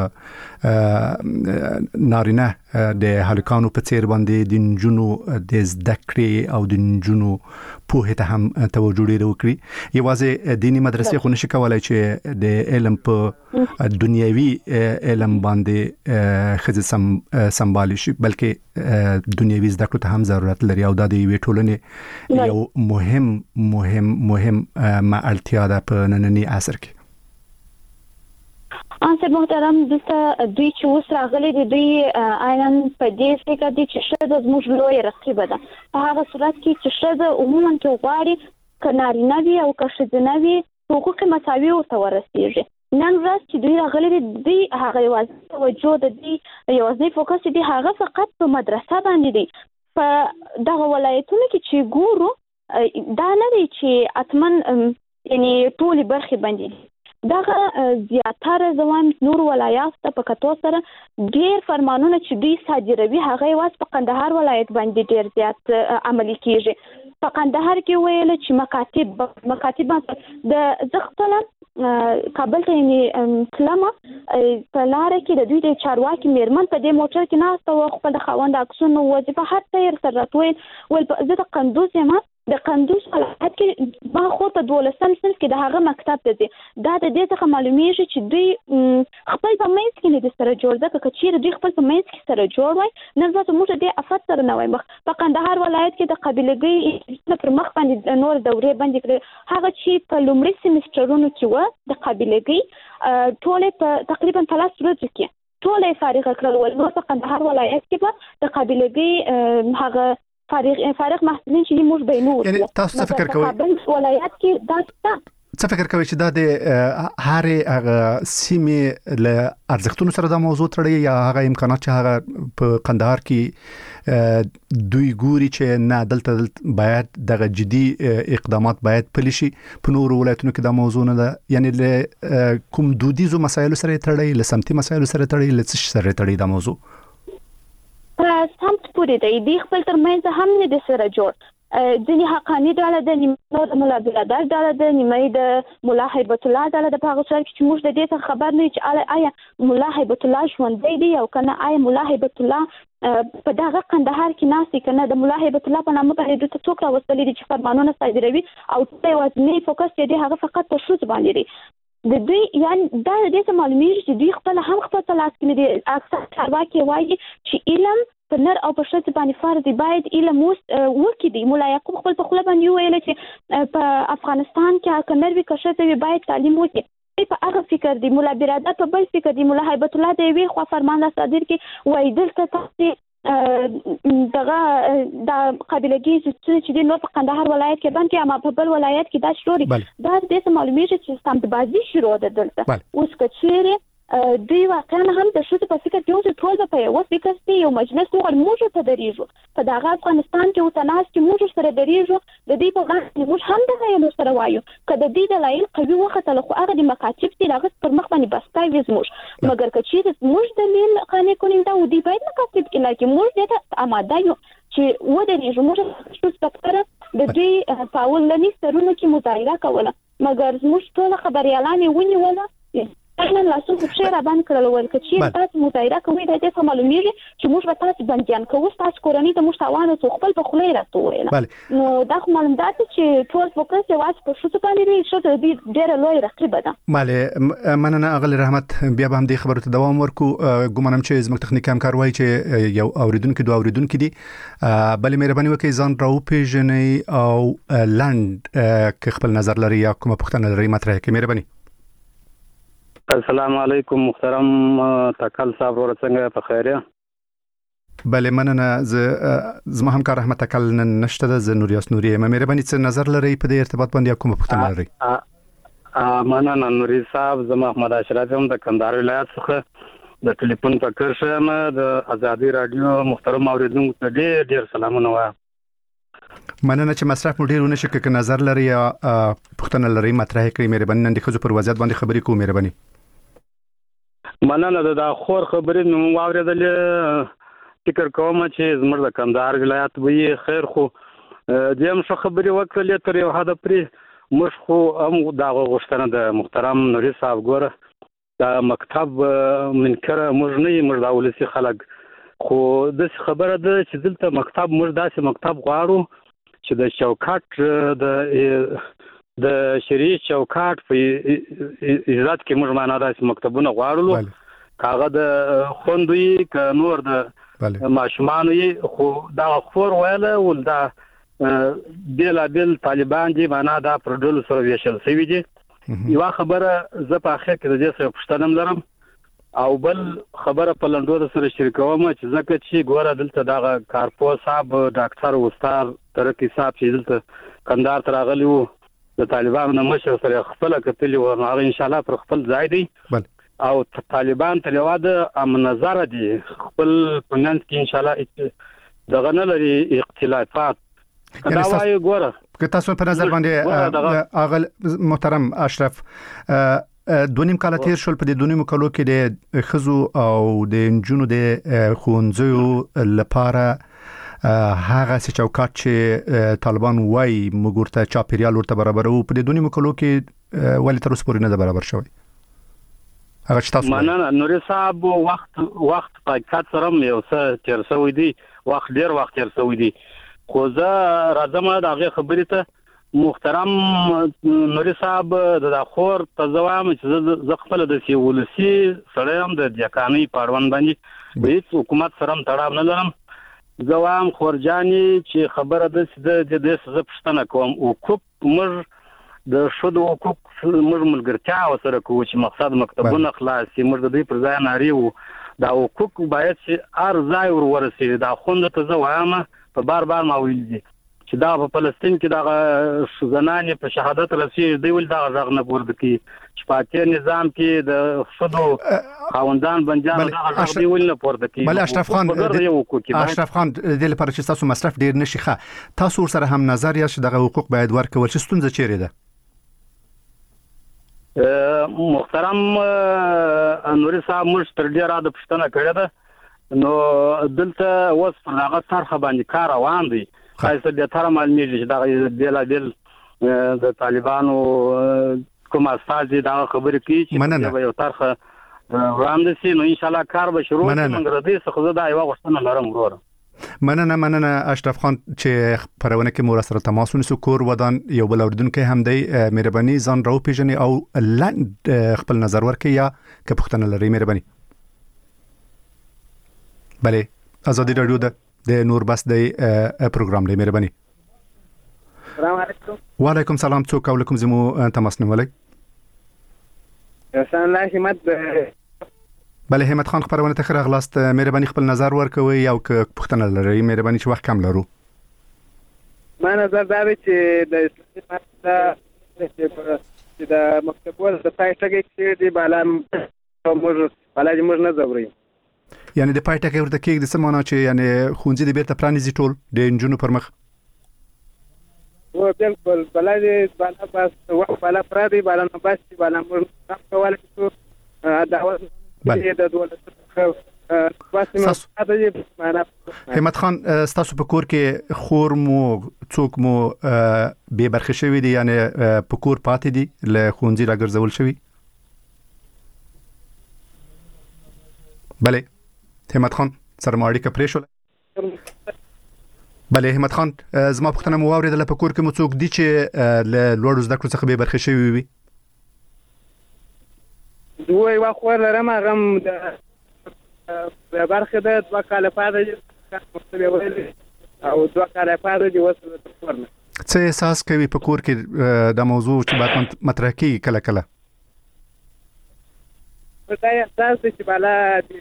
نارینه د هلکانو په څیر باندې د نجونو د زده کړې او د نجونو په ته هم توجه لري وکړي یوازې دینی مدرسې خو نشي کولای چې د علم په دنیوي علم باندې خځه سمبالي شي بلکې دنیوي زده کړو ته هم ضرورت لري او د دې ټولنې یو مهم اړتیا ده په نننی عصر کې انسر محترم دلته دوی چې اوس راغلي دي دوی عیناً په دې فکر دي چې ښځه زموږ لوی رقیبه ده په هغه صورت کې چې ښځه عموماً کې غواړي که نارینه وي او که ښځینه وي حقوق مساوي ورته ورسیږي نن ورځ چې دوی راغلي دي دوی هغه یوازې توجه د دوی یوازې فوکس دي هغه فقط په مدرسه باندې دي په دغه ولایتونو کې چې ګورو دا نه دی چې اتمن یعنی ټول برخې باندې دغه زیاتره ځوان نور ولایات ته په کتو سره ډیر فرمانونه چې دوی صادروي هغه واس په قندهار ولایت باندې ډیر زیات عملي کیږي په قندهار کې ویل چې مکاتب د زغتله کابل ته یې تلمه په لار کې د دوی د چارواکي میرمن په دې موټر کې ناسته او خپل خوند عکسونه وظیفه هر تیر سره راتوي ول زه د قندوز یم د قندوز ولایت کې ما خو په 12 صنف کې د هغه مکتب ته دي دا د دې څخه معلومیږي چې دوی خپل په منځ کې نه سره جوړ ځکه چې چیرې دوی خپل په منځ کې سره جوړ وای نن ورځ موږ د افات سره نه وای مخ په قندهار ولایت کې د قبيلګي پر مخ باندې نور دورې باندې کړ هغه چې په لومړي سیمسترونو کې و د قبيلګي ټول په تقریبا 3 ورځې کې ټول فارغ کړل ول په قندهار ولایت کې په د قبيلګي هغه فارغ محصلین چې موږ بینو یعنی تاسو څه فکر کوئ په ولایت کې دا څه فکر کوي چې دا د هر سیمې له ارزښتونو سره د موضوع تړي یا هغه امکانات چې هغه په قندهار کې دوی ګوري چې نه دلته باید دغه جدي اقدامات باید پلي شي، په نورو ولایتونو کې دا موضوع نه ده، یعنی له کوم دودیزو مسایلو سره تړي، له سمتي مسایلو سره تړي، له څه سره تړي دا موضوع؟ سمت پورې دی خپل ترمنځ هم نه د سره جوړ ځینې حقانی ډاله د نیمه د مولا برادر ډاله د نیمه د مولا هیبت الله ډاله د هغه سره چې موږ د دې څخه خبر نه چې آیا مولا هیبت الله ژوندی دی او کنه آیا مولا هیبت الله په دغه قندهار کې ناسي کنه د مولا هیبت الله په نامه باندې د څوک راوستلې دي چې فرمانونه صادروي او څه وزنی فوکس دی هغه فقط په شوز باندې دی د دوی یعنی دا د دې معلومیږي چې دوی خپل هم خپل تلاش کې دي اکثر چارواکي وایي چې علم په نر او په ښځه باندې فرض دی، باید علم وکړي دي. مولا یعقوب خپل په خپل باندې ویل چې په افغانستان کې کنر وی کښته باید تعلیم وکړي، په هغه فکر دی. مولا برادر په بل فکر دی. مولا هیبت الله دی وی خو فرمان صادر کې وای دلته تاسو دغه د قبیلګي چې د نور په قندهار ولایت کې باندې اما په بل ولایت کې دا شوري دا د دې معلومیږي چې سمبازي شروع ده دلته اوس کچېره دوی واقعا هم د شوت په فکر کې اوس ټول په یو فکر کې یو مجلس وګړي موږ ته دریږو په دغه افغانستان کې او تناس کې موږ سره دریږو د دې په غاړه موږ هم د یو سره وایو کله دې د لایل قوي وخت له خو هغه د مکاتب چې هغه پر مخ باندې بستای وزموږ مګر کچې موږ د لیل قانې کونیم دا ودی باید مکاتب کې لکه موږ د آماده یو چې و دریږو موږ شو سپکتره د دې فاول لنی سرونو کې مظاهره کوله مګر موږ ټول خبريالانه ونی ولا احنا لاسو په شعر باندې کړل ورکه چې تاسو مظاهره کوي د دې په معلومیږي چې موږ به تاسو بنديان کوو تاسو کورنۍ ته موږ تاوان او خپل په خله راته ویل نو دا معلومات چې ټول فوکس یې واس په شوڅ باندې دی چې د ډېر لوی رقیب ده. ماله مننه اغل رحمت بیا به هم دې خبرو ته دوام ورکو ګومانم چې زموږ تخنیک همکار وایي چې یو اوریدونکو دوه اوریدونکو دي بلې مهرباني وکړئ ځان راو پیژنئ او لاند که خپل نظر لري یا کومه پوښتنه لري مطرح کړئ. مهرباني. السلام علیکم محترم تکل صاحب ور څنګه په خیره؟ بله مننه زما همکار احمد تکل نشته د نوریاس نوري مهرباني څه نظر لري په دې ارتباط باندې کومه پوښتنه لري؟ مننه نوري صاحب زما احمد اشرف هم د کندهار ولایت څخه د ټلیفون په کرشم د ازادي رادیو محترم اوریدونکو ته ډېر سلامونه وایم. مننه چې مصرف مو ډېر ونه شي که نظر لري یا پوښتنه لري مطرح کړئ. مهرباني نن د ښځو پر وضعیت باندې خبرې کوو. مهرباني. مننه د خور خبرې مو واورېدل فکر کوم چې زموږ د کندهار ولایت وی خیر خو دیم شو خبرې وکړلې تر یو حد پرې موږ خو هم دا غوښتنه د محترم نوري صاحب ګوره دا مکتب منکر موږ نه موږ د ولسی خلک خو د خبره ده چې دلته مکتب موږ داسې مکتب غواړو چې د چوکاټ د شریعه چوکاټ په عزت کې موږ معنا داسې مکتبونه غواړو کاغه د خوندوي ک نور د ماشومان خو دا خور ویله ول دا بیل طالبان دي معنا دا پرډول سره ویشل سوي دي. یو خبره زه په اخر کې د دې سره پښتنم لرم او بل خبره په لندو سره شریکوم چې ځکه چې ګوره دلته دا کارپو صاحب ډاکټر استاد ترکی صاحب چې دلته کندهار ته راغلی وو د طالبانو مشر سره خپل کتلی و هغه ان شاء الله پر خپل ځای دی او طالبان ته لواده امن نظر دي خپل پنځ کې ان شاء الله دغه نه لري اختلافات دا وایي ګوره که تاسو په نظر باندې اغل محترم اشرف دونیم کال تیر شول په دونیم کالو کې د خزو او د انجونو د خونځو لپاره هغه چوکاټ چې طالبان وای مګورته چاپیریال ورته برابر وو په دونیم کالو کې ولی تر اوسه پورې نه برابر شوی. هغه چې تاسو مننه نوري صاحب وخت پاکات سره یو څه تیر شوی دی ډیر وخت تیر شوی دی خو زه راځم د هغه خبرې ته محترم نوري صاحب د خور تزوام چې ز خپل د سیولسی سره هم د ځکاني پاړون باندې به حکومت سره تړاو نه لرم زوام خورجاني چې خبره د دې څه پښتنه کوم او کوم موږ د شودو حقوق موږ ملګرتیا وسره کوو چې مقصد مکتبونه خلاصي موږ د دې پر ځای ناریو دا حقوق باید چې ار ځای ورسېږي دا خوند ته زوامه په بار ما ویل دي چې دا په فلسطین کې دا زنانې په شهادت رسېږي دی ول دا غږ نه پورته کی چې پاتې نظام کې د خدو خاوندان بنجان دا غږ دی ول نه پورته کی بل اشرف خان د لپاره چې تاسو مصرف ډیر نشي ښه تاسو سره هم نظر یا چې دغه حقوق باید ورکول شي ستونزه چیرې ده محترم نوري صاحب موږ تر ډیره د پښتنه کړه ده نو دلته اوس په هغه طرحه باندې کار روان دی خاصه د تر معلومیږي چې دا د طالبانو کوم اساس دا خبرې کوي چې یو طرحه وړاندې شي نو ان شاء الله کار به شروع شي موږ ردی څخه دا یو غوښتنه لرم ورور مننه اشرف خان چې پرونه کې مور سره تماس ونیسو کور ودان یو بل اوردونکو هم دی مهرباني ځان راو پیژني او لاند خپل نظر ورکړي یا که پښتنه لري مهرباني بله ازادي رادیو د نور بس د پروګرام دی مهرباني السلام علیکم وعلیکم السلام څوک علیکم زمو تماس نیولای احسان الله همت بله همت خان خبرونه ته راغلاست مهرباني خپل نظر ورکوي او که پښتنه لري مهرباني چې وخت کم لرو ما نظر دا دی چې د چې د مکتبونو د پایټګي چې دی موږ نه زوري یعنی د پایټګي ورته کې د سمونه چې یعنی خونځي د بیرته پرانیزي ټول د انجونو پر مخ و بالکل بلای بالا بس وخت بالا پرادي بالا نه بس بالا موږ کولای شو دعوت د دولت همت خان ستاسو په کور کې خور مو څوک مو به برخه شوی دی یعنی په کور پاتې دي له خونځي راګرځول شوی بله همت خان سره ماړی کپری شو بله همت خان زما پښتنه مو اوریدل په کور کې مو څوک دي چې له لوړ زده کړو څخه به برخه شوی وي دوی واخور لرم غم د برخه د دوه کاله پاتې مختلف ویل او دوه کاله پاتې وصل ورنه څه احساس کوي په کور کې د موضوع چې باید مطرح کیږي کله کله دا احساس چې بالا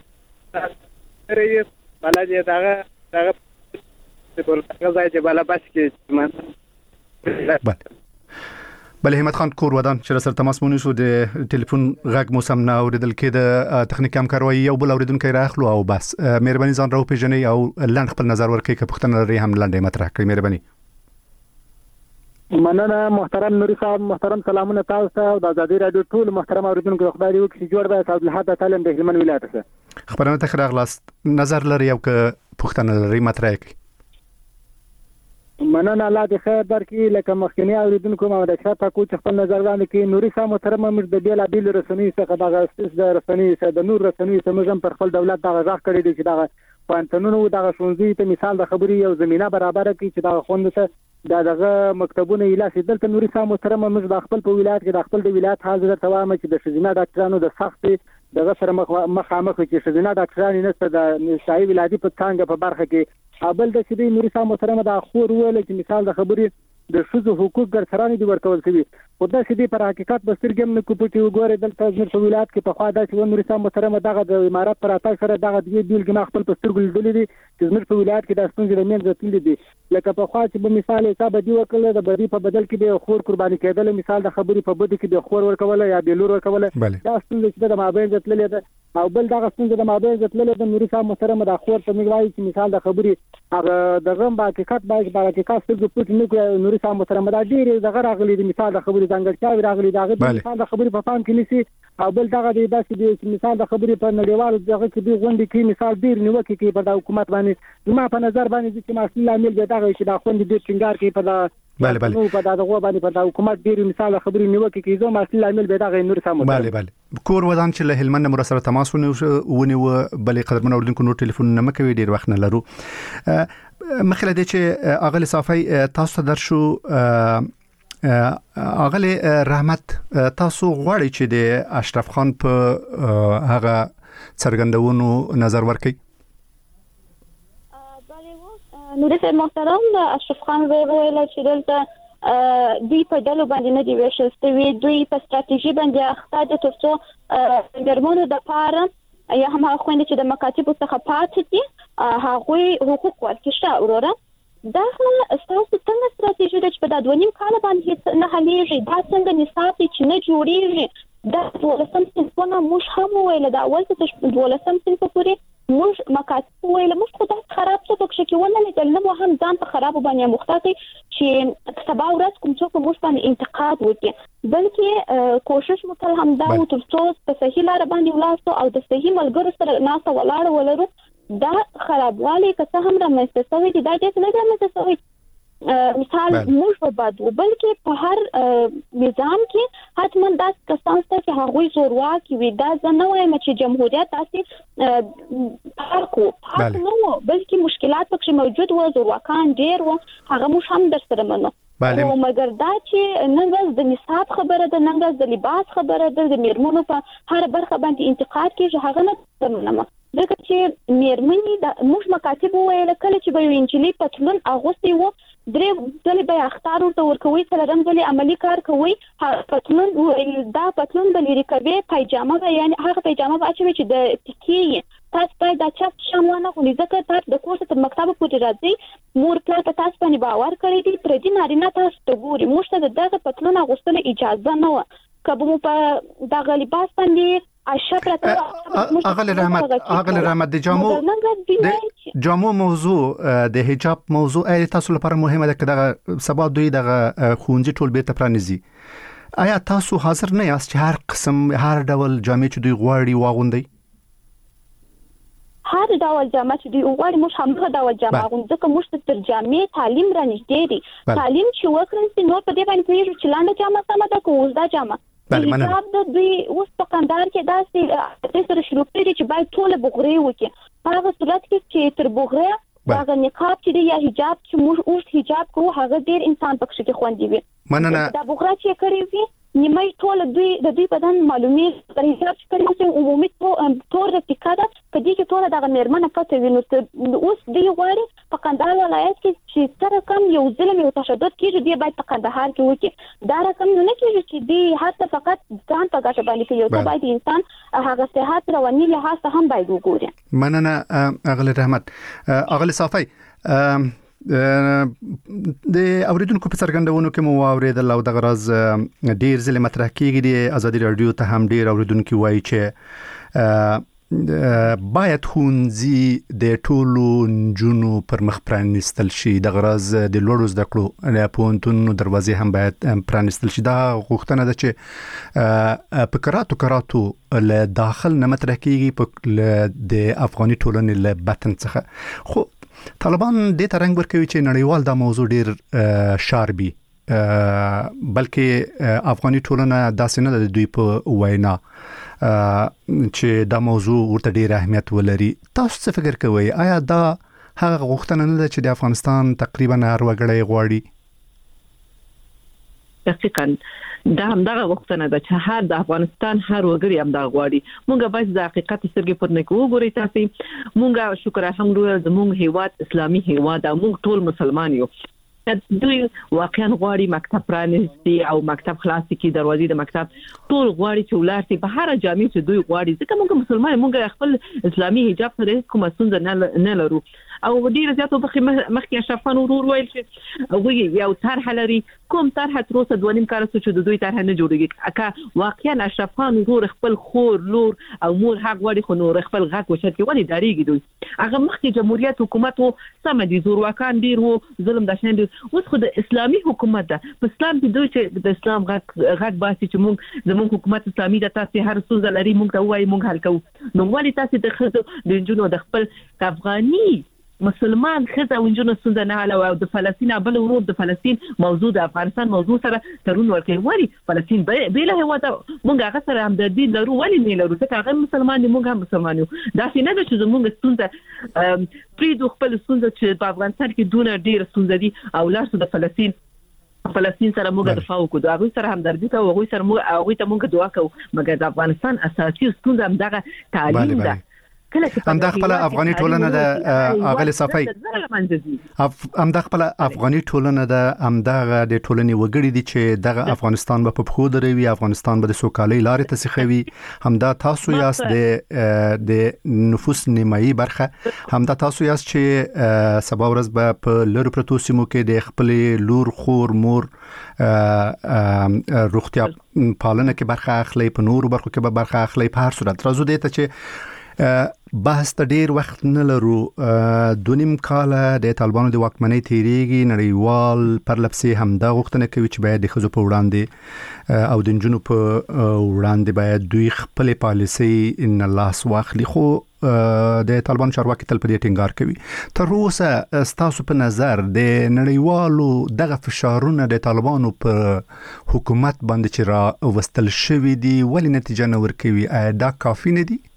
رئیس بالا دې دغه په ځای چې بالا بس کې بله همت خان کور ودان چې سره تماس مونږ شو د ټلیفون غږ مو سم نه اوریدل کې د تخنیک همکاري یو بل اوریدونکو راخلو او بس مهرباني ځان راو پیژنئ او لاند خپل نظر ورکړئ که پښتنه لري هم لاندې مطرح کړئ مهرباني مننه محترم نوري صاحب محترم سلامونه تاسو ته او د ازادي رادیو ټول محترم اوریدونکو خدای دې وکړي جوړ به صاحب الحد تعلم د هلمند ولایت څخه خبرونه ته راغلاست نظر لري او که پښتنه لري مطرح کړئ مننه الله دې خیر درکړي لکه مخکنی اوریدونکو محمد اشرف تاکو چې خپل نظر وړاندې کړي نوري صاحب محترم موږ د بیل ابل رسنۍ څخه د رسنۍ څخه د نور رسنۍ څخه موږ پر خپل دولت دغه غږ کړی دی چې دغه پانتنونو دغه شونځي ته مثال د خبري یو زمينه برابر کړي چې دغه خوند ته دغه مکتبونه ایلاس دلته نوري صاحب محترم موږ د خپل په ولایت کې د خپل د ولایت حال زړه توامه چې د شزینه ډاکټرانو د سخت دغه سره مخامخ چې شزینه ډاکټران نه د شای ولادي په څنګه په برخه کې ابل د سیدی نوري صاحب محترم د خور ویل چې مثال د خبري د شذو حقوق ګرځرانې دي ورکول شوی خدای سیدی پر حقیقت بسترګم نه کوپټي وګوره دلته زموږ په ولایت کې په خوا د شو نوري صاحب محترم دغه د امارات پر اتاک سره دغه دی بیلګه خپل پسترګل لیدلې دي چې زموږ په ولایت کې د ستونزې د منځ تللی دي لکه په خوا چې په مثال حساب دی وکړل د بدی په بدل کې د خور قرباني کېدل مثال د خبري په بدی کې د خور ورکول یا د لور ورکول دا ستونزې چې د مابین ځتلې ده او بل دغه ستونزې د مابین ځتلې د نوري صاحب محترم د خور په میوای چې مثال د خبري هغه دغه په حقیقت باندې په حقیقت څه پټ نه کوي نوري صاحب محترم دا ډیر دغه راغلي د مثال د خبري ځانګړتیا راغلي دغه مثال د خبري په فهم کې نسی او بل دغه د داسې مثال د خبري په نړیوال دغه کې دی غونډې کې مثال ډیر نیوکه کې په حکومت باندې ما په نظر باندې چې مسله عامل دی دغه چې د خوند د ټینګار کې په بله نو په دغه باندې په حکومت ډیر مثال خبري نیوکه کې زو مسله عامل به دغه نور سم بله کور ودان چې له هلمند مر سره تماس ونیو بلې قدرمن اوردونکو نور ټلیفون نه مکوي ډیر وخت نه لرو مخله د چې اغلی صافي تاسو درشو اغلی رحمت تاسو غواړئ چې د اشرف خان په هغه څرګندونو نظر ورکړئ نوري صاحب محترم اشرف خان ویل چې دلته دوی په ډلو باندې نه دی وشستوي دوی په ستراتیژي باندې اخته دي ترڅو ګرمونو د پاره یا هم خويند چې د مکاتب څخه پاتې دي هغه حقوق ورکړي وروره دا ستاسو څنګه ستراتیژي ده چې په 2.5 کال باندې نه حلېږي؟ دا څنګه نصاب دي چې نه جوړیږي؟ دا 12 صنفونه موږ هم ویل دا اول څه 12 صنف پورې موږ مکاتب ویل موږ خو دا خراب څه پکې کې ونه لیدل نو هم ځان په خراب باندې مختاطي چې سبا ورځ کوم څوک موږ باندې انتقاد وکړي بلکې کوشش مو تل هم دا و تر څو په صحیح لار باندې ولاړو او د صحیح ملګرو سره ناسه ولاړ ولرو دا خرابوالی که څه هم رامنځته شوی دی دا چې نه رامنځته شوی مثال موږ په بادو بلکې په هر نظام کې حتما دا کسان چې هغوی زورواکي وي دا نه وایم چې جمهوریت تاسې پارکو نو بلکې مشکلات پکې موجود و زورواکان ډیر و هغه موږ هم در سره منو او مګر دا چې نن ورځ د نصاب خبره ده نن ورځ د لباس خبره ده د میرمنو په هر برخه باندې انتقاد کیږي هغه نه منم ځکه چې میرمنې د موږ مکاتب ویل کله چې به انجلي پتلون اغوستي وو درې ځلې به اختار ورته ورکوي څلورم ځلې عملی کار کوي پتلون دا پتلون به لري کوي پایجامه به یعنی هغه پایجامه به اچوي چې د تکي تاسو باید دا چپ شمونه خو ځکه تاسو د کورس تر مکتب پورې راځي مور پلار ته تاسو باندې باور کړی دی پر دې نارینه تاسو ته ګوري موږ ته دغه پتلون اغوستل اجازه نه و کبه مو په دغه لباس باندې اغل رحمت د جامو موضوع د حجاب موضوع اې تاسو لپاره مهمه ده کله سبا دوی دغه خونځي ټول بیرته پرانیزي آیا تاسو حاضر نه یاست چې هر قسم هر ډول جامې چې دوی غواړي واغوندي هر ډول جامې چې دوی غواړي موږ هم ډول جامې واغوندو ځکه موږ تر جامې تعلیم را نږدې دي تعلیم چې وکړل نو په دې باندې پیژو چې لاندې جامه سم ده کوم دا جامه حجاب د دوی اوس په کندهار کې داسې سره شروع کړي چې باید ټول بغري وکړي هغه صورت کې چې تر بغري هغه نقاب چې یا حجاب چې موږ اوس حجاب کوو هغه ډیر انسان پکې کې خوندي وي دا بغرا چې کړی وي نیمه ټول دوی د دې بدن معلومي پر حساب چې کړي چې عمومي تور د ټیکاده په دې کې ټول دغه میرمنه پته ویني اوس دی غواړي په کندهار ولایت کې چې تر کم یو ظلم او تشدد کیږي دی باید په کندهار کې وکړي دا رقم نه کیږي چې دی حتی فقط ځان په ګټه باندې کې یو باید انسان هغه صحت رواني لحاظ هم باید وګوري مننه اغل رحمت اغل صافي د اوریدونکو په څرګندونو کې مو اوریدل او د غرض ډیر ځله مطرح کیږي د ازادي رادیو ته هم ډیر اوریدونکو وایي چې باید خونځي د ټولو نجونو پر مخ پرانستل شي د غرض د لوړو زده کړو د پوهنتونونو دروازې هم باید پرانستل شي دا غوښتنه ده چې په کراتو له داخل نه مطرح کیږي د افغاني ټولنې له بطن څخه خو طالبان دې ته رنګ ورکوي چې نړیوال دا موضوع ډیر شاربي بلکې افغاني ټولنه داسې نه ده دوی په وینا چې دا موضوع ورته ډیر اهمیت ولري تاسو څه فکر کوئ آیا دا هغه غوښتنه نه ده چې د افغانستان تقریبا هر وګړی غواړي دقیقاً دا هم دغه وختونه ده چې هر د افغانستان هر وګړي هم دا غواړي مونږ باید د حقیقت سترګې پټ نه کوو ګورئ تاسو مونږ شکر الحمدلله زموږ هیواد اسلامي هیواد او مونږ ټول مسلمان یو دوی واقعا غواړي مکتب پرانیستي او مکتب خلاصي کی دروازې د مکتب ټول غواړي چې ولارتي په هر جامع چې دوی غواړي ځکه موږ مسلمان موږ خپل اسلامي حجاب سره کومه ستونزه نه لرو او ډیر زیاتو مخکې اشرفان ورور ویل چې وی یو طرح لري کوم طرح تر اوسه 2.5 کال چې د دوی طرح نه جوړیږي اکه واقعا اشرفان ورور خپل خور لور او مور حق وړي خو نور خپل غږ وشت کې ولې داریږي دوی هغه مخکې جمهوریت حکومت وو سم دي زورواکان ډیر وو ظلم د شان دي اوس خو د اسلامي حکومت ده په اسلام کې دوی چې د اسلام غږ باسي چې موږ زموږ حکومت اسلامي ده تاسو هر څه لري موږ ته وایي موږ حل کوو نو ولې تاسو د خزو د جنونو د خپل افغاني مسلمان خزه ونجونو څنګه نه علاوه د فلسطین بل ورور د فلسطین موضوع د افغانستان موضوع سره ترون ورکوي ولی فلسطین به له هوا ته مونږ هغه سره هم د دین لرو ولی نه لرو ځکه هغه مسلمان دي مونږ هم مسلمان یو دا څنګه نه چې مونږ څنګه پریدو خپل څنګه چې په افغانستان کې دونه ډیر څنګه دي او لاسو د فلسطین سره موږ دفاع وکړو هغه سره همدردي کوو هغه سره موږ ته موږ دعا کوو مګر د افغانستان اساسي څنګه هم دغه تعلیم ده همدا خپل افغاني ټولنه د اغلی صفای همدا خپل افغاني ټولنه د همدغه د ټولنې وګړي دي چې دغه افغانستان په پخو دروي، افغانستان به د سوکالۍ لارې ته سخوي. همدا تاسو یاست د نفوس نیمایي برخه، همدا تاسو یاست چې سبا ورځ به په لرو پرتو سیمو کې د خپل لور، خور، مور روغتیا پالنه کې برخه اخلي، په نورو برخو کې به برخه اخلي. په هر صورت راځو دې ته چې بحث ته ډیر وخت نه لرو. 2.5 کاله د طالبانو د واکمنۍ تیریږي، نړیوال پرلپسې همدا غوښتنه کوي چې باید د ښځو په وړاندې او د نجونو په وړاندې باید دوی خپل پالیسي ان لاس واخلي، خو د طالبان چارواکي تل په دې ټینګار کوي. تر اوسه ستاسو په نظر د نړیوالو دغه فشارونه د طالبانو په حکومت باندې چې را وستل شوی دي ولې نتیجه نه ورکوي؟ دا کافي نه دي؟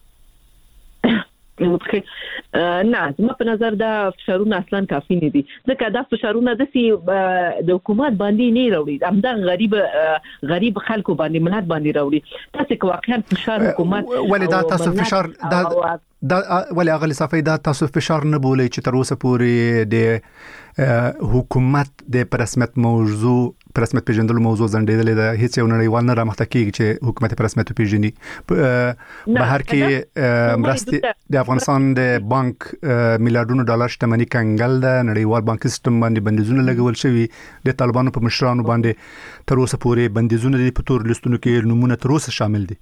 نه، زما په نظر دا فشارونه اصلا کافي نه دي، ځکه دا فشارونه د حکومت باندې نه راوړي، همدا غریب خلکو باندې ملت باندې راوړي. تاسو که واقعا فشار حکومت ولې دا تاسو فشار دا ولې اغلی صفای دا تاسو فشار نه بولئ چې تر اوسه پورې د حکومت د پرسمت پیژندلو موضوع ځنډېدلې ده، هیڅ یو نړیوال نه رامخته کیږي چې حکومت پرسمت پیژني. بهر کې مرستې د افغانستان د بانک میلیارډونو ډالر شتمنۍ کنګل ده، نړیوال بانکي سیستم باندې بندیزونه لګول شوي، د طالبانو په مشرانو باندې تر اوسه پورې بندیزونه دي، په تور لیستونو کې نمونه تر اوسه شامل دي.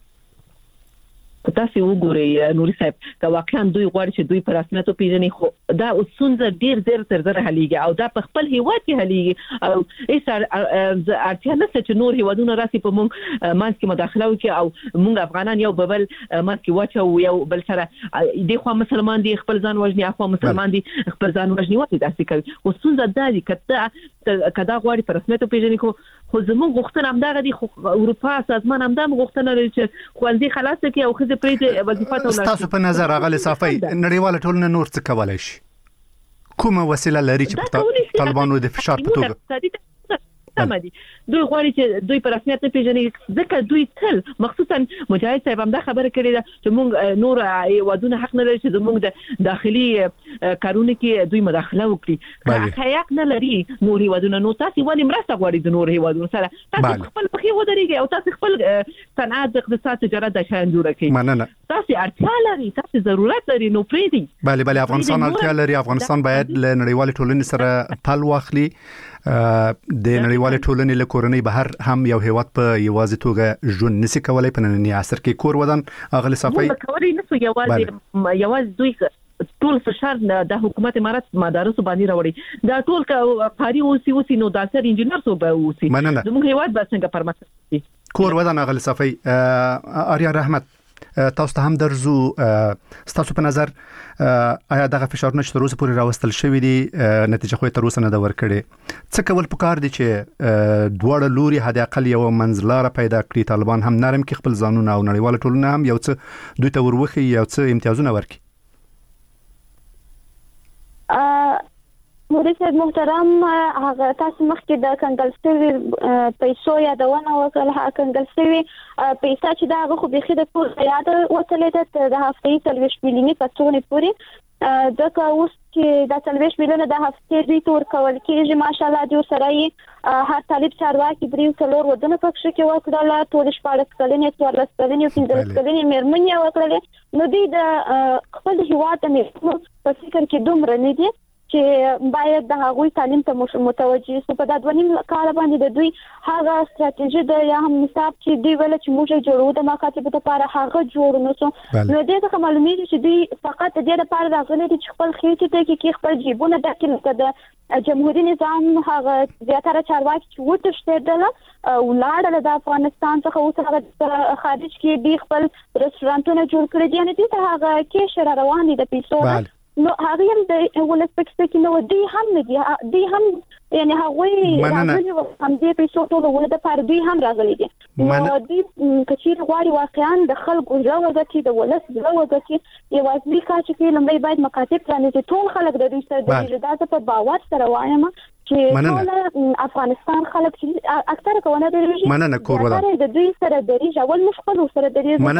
تاسو وګورئ نوري صاحب، که واقعا دوی غواړي چې دوی پر رسمیت پیژني، خو دا څنګه ډیر تر زر حلیږي او دا په خپل هیواد کې حلیږي او هیڅ اړتیا نشته چې نور هیوادونه راسي په مونږ مانس کې مداخله وکړي او مونږ افغانان یو بل مانس کې واچو یو بل سره د خو مسلمان دي خپل ځان وژني، اخو مسلمان دي خپل ځان وژني، وته داسې کوي. او څنګه دا دي کدا غواړي پر رسمیت پیژني، خو زموږ غوښتنه همدغه دي، خو اروپا سازمان همدا غوښتنه لري چې خوندې خلاص کړي او خزه پرې وظیفه ته ستاسو په نظر اغلی صافي نړیواله ټولنه نور څه کولای شي؟ کومه وسیله لري چې طالبانو د فشار په توګه سمدي دوی غواړي چې دوی په رسمیت نه پیژني، ځکه دوی تل مخصوصا مجاهد صاحب هم دا خبره کړې ده چې موږ نور ودونه حق نه لري چې موږ د داخلي کارونه کې دوی مداخله وکړي، حق نه لري نور ودونه. نو تاسو ولې مرسته غواړئ د نور ودونه سره؟ تاسو خپل پخې ودرېږئ او تاسو خپل صنعت اقتصاد تجارت د شان جوړ کړئ. تاسو اړتیا لري، تاسو ضرورت لري، نو پریدي. بله افغانستان اړتیا لري، افغانستان باید له نړیوال ټولنې سره پل واخلي. د نړیوال ټولنې له کورنۍ بهر هم یو هیواد په یوازې توګه ژوند نشي کولای په نننی عصر کې. کور ودان اغلی صفای کوري نسو یوازې دوی ټول فشار د حکومت امارات مدارس باندې راوړي، دا ټول قاری اوسي نو داسر انجینر سو به اوسي، زموږ هیواد به څنګه پرمختګ کوي. کور ودان اغلی صفای آریا رحمت تاسو ته هم درځو، تاسو په نظر آیا دغه فشارونه چې تر اوسه پورې راوستل شوی دي نتیجه خو تر اوسه نه ده ورکړې؟ څه کول پکار دي چې دواړه لوري حد اقل یو منځلاره پیدا کړي، طالبان هم نرم کې خپل ځانونه او نړیواله ټولنه هم یو څه دوی ته وروخي، یو څه امتیازونه ورکړي؟ موري صاحب محترم، هغه تاسو مخکې د کنګل شوی پیسو یادونه وکړه، کنګل شوی پیسې چې دا خو به خېده ټول یاد وصلې ده د هفتې 30 میلیونی کڅوړې پوری دغه اوس چې د 30 میلیونه د هفتې دوی تور کول کېږي. ماشاءالله دوی سره هر طالب چارواکي بریو څلور ودونه پکښ کې وکړل، ټول 14 کلنې 14 کلنې 15 کلنې مېرمنې وکړل. نو دوی د خپل هیواد ته په فکر کې دومره نه دي چې باید د هغوی تعلیم ته متوجه شو. په دا 2.5 کال باندې د دوی هغه ستراتیژي د یا هم نصاب چې دوی ول چې موږ جوړو د مکاتب لپاره هغه جوړ نو نو دې څه معلومیږي چې دوی فقط د دې لپاره راغلي دي چې خپل خېټې ته کې خپل جیبونه ډکې د جمهوریت نظام هغه زیاتره چارواکي چې وتښتېدل او لاړل د افغانستان څخه اوس هغه خارج کې دی خپل رستورانتونه جوړ کړی دي، یعنی دې هغه کې شر روان دي د پیسو. نو هغه هم د ولسپکس کې نو دی هم نه دی هم یعنی هغه هم دې پیسو ټول ول د پر دوی هم راغلي دي. نو دې کچیر غواړي واقعا د خلکو ژوندۍ د ولس ژوندۍ یوازې کاچ کې لمبي باید مکاتب پرانیزي، ټول خلک د دې سره د اجازه په باور سره وایم چې ټول افغانستان خلک چې اکثره کوونه د مننه کور ولا د دوی سره د ریښ اول مشکل سره د ریښ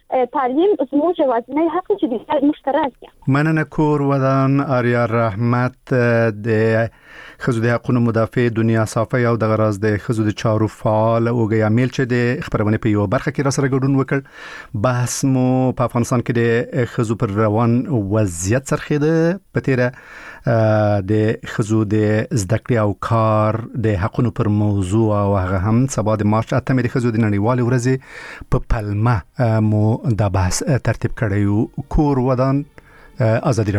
تعلیم زموږ یوازینی حق چې د مشترک دی. مننه. کور ودان آریا رحمت د خزو د حقوقو مدافع دنیا صافی او د غراز د خزو د چارو فعال او غیامیل چې د خبرونه په یو برخه کې را سره ګډون وکړ. بحث مو په افغانستان کې د خزو پر روان وضعیت سرخیده په تیره د خزو د زده کړې او کار د حقوقو پر موضوع او هغه هم سبا د مارچ 8 د خزو د نړیوال ورځ په پلمه مو دا بحث ترتیب کړی. کور ودان ازادي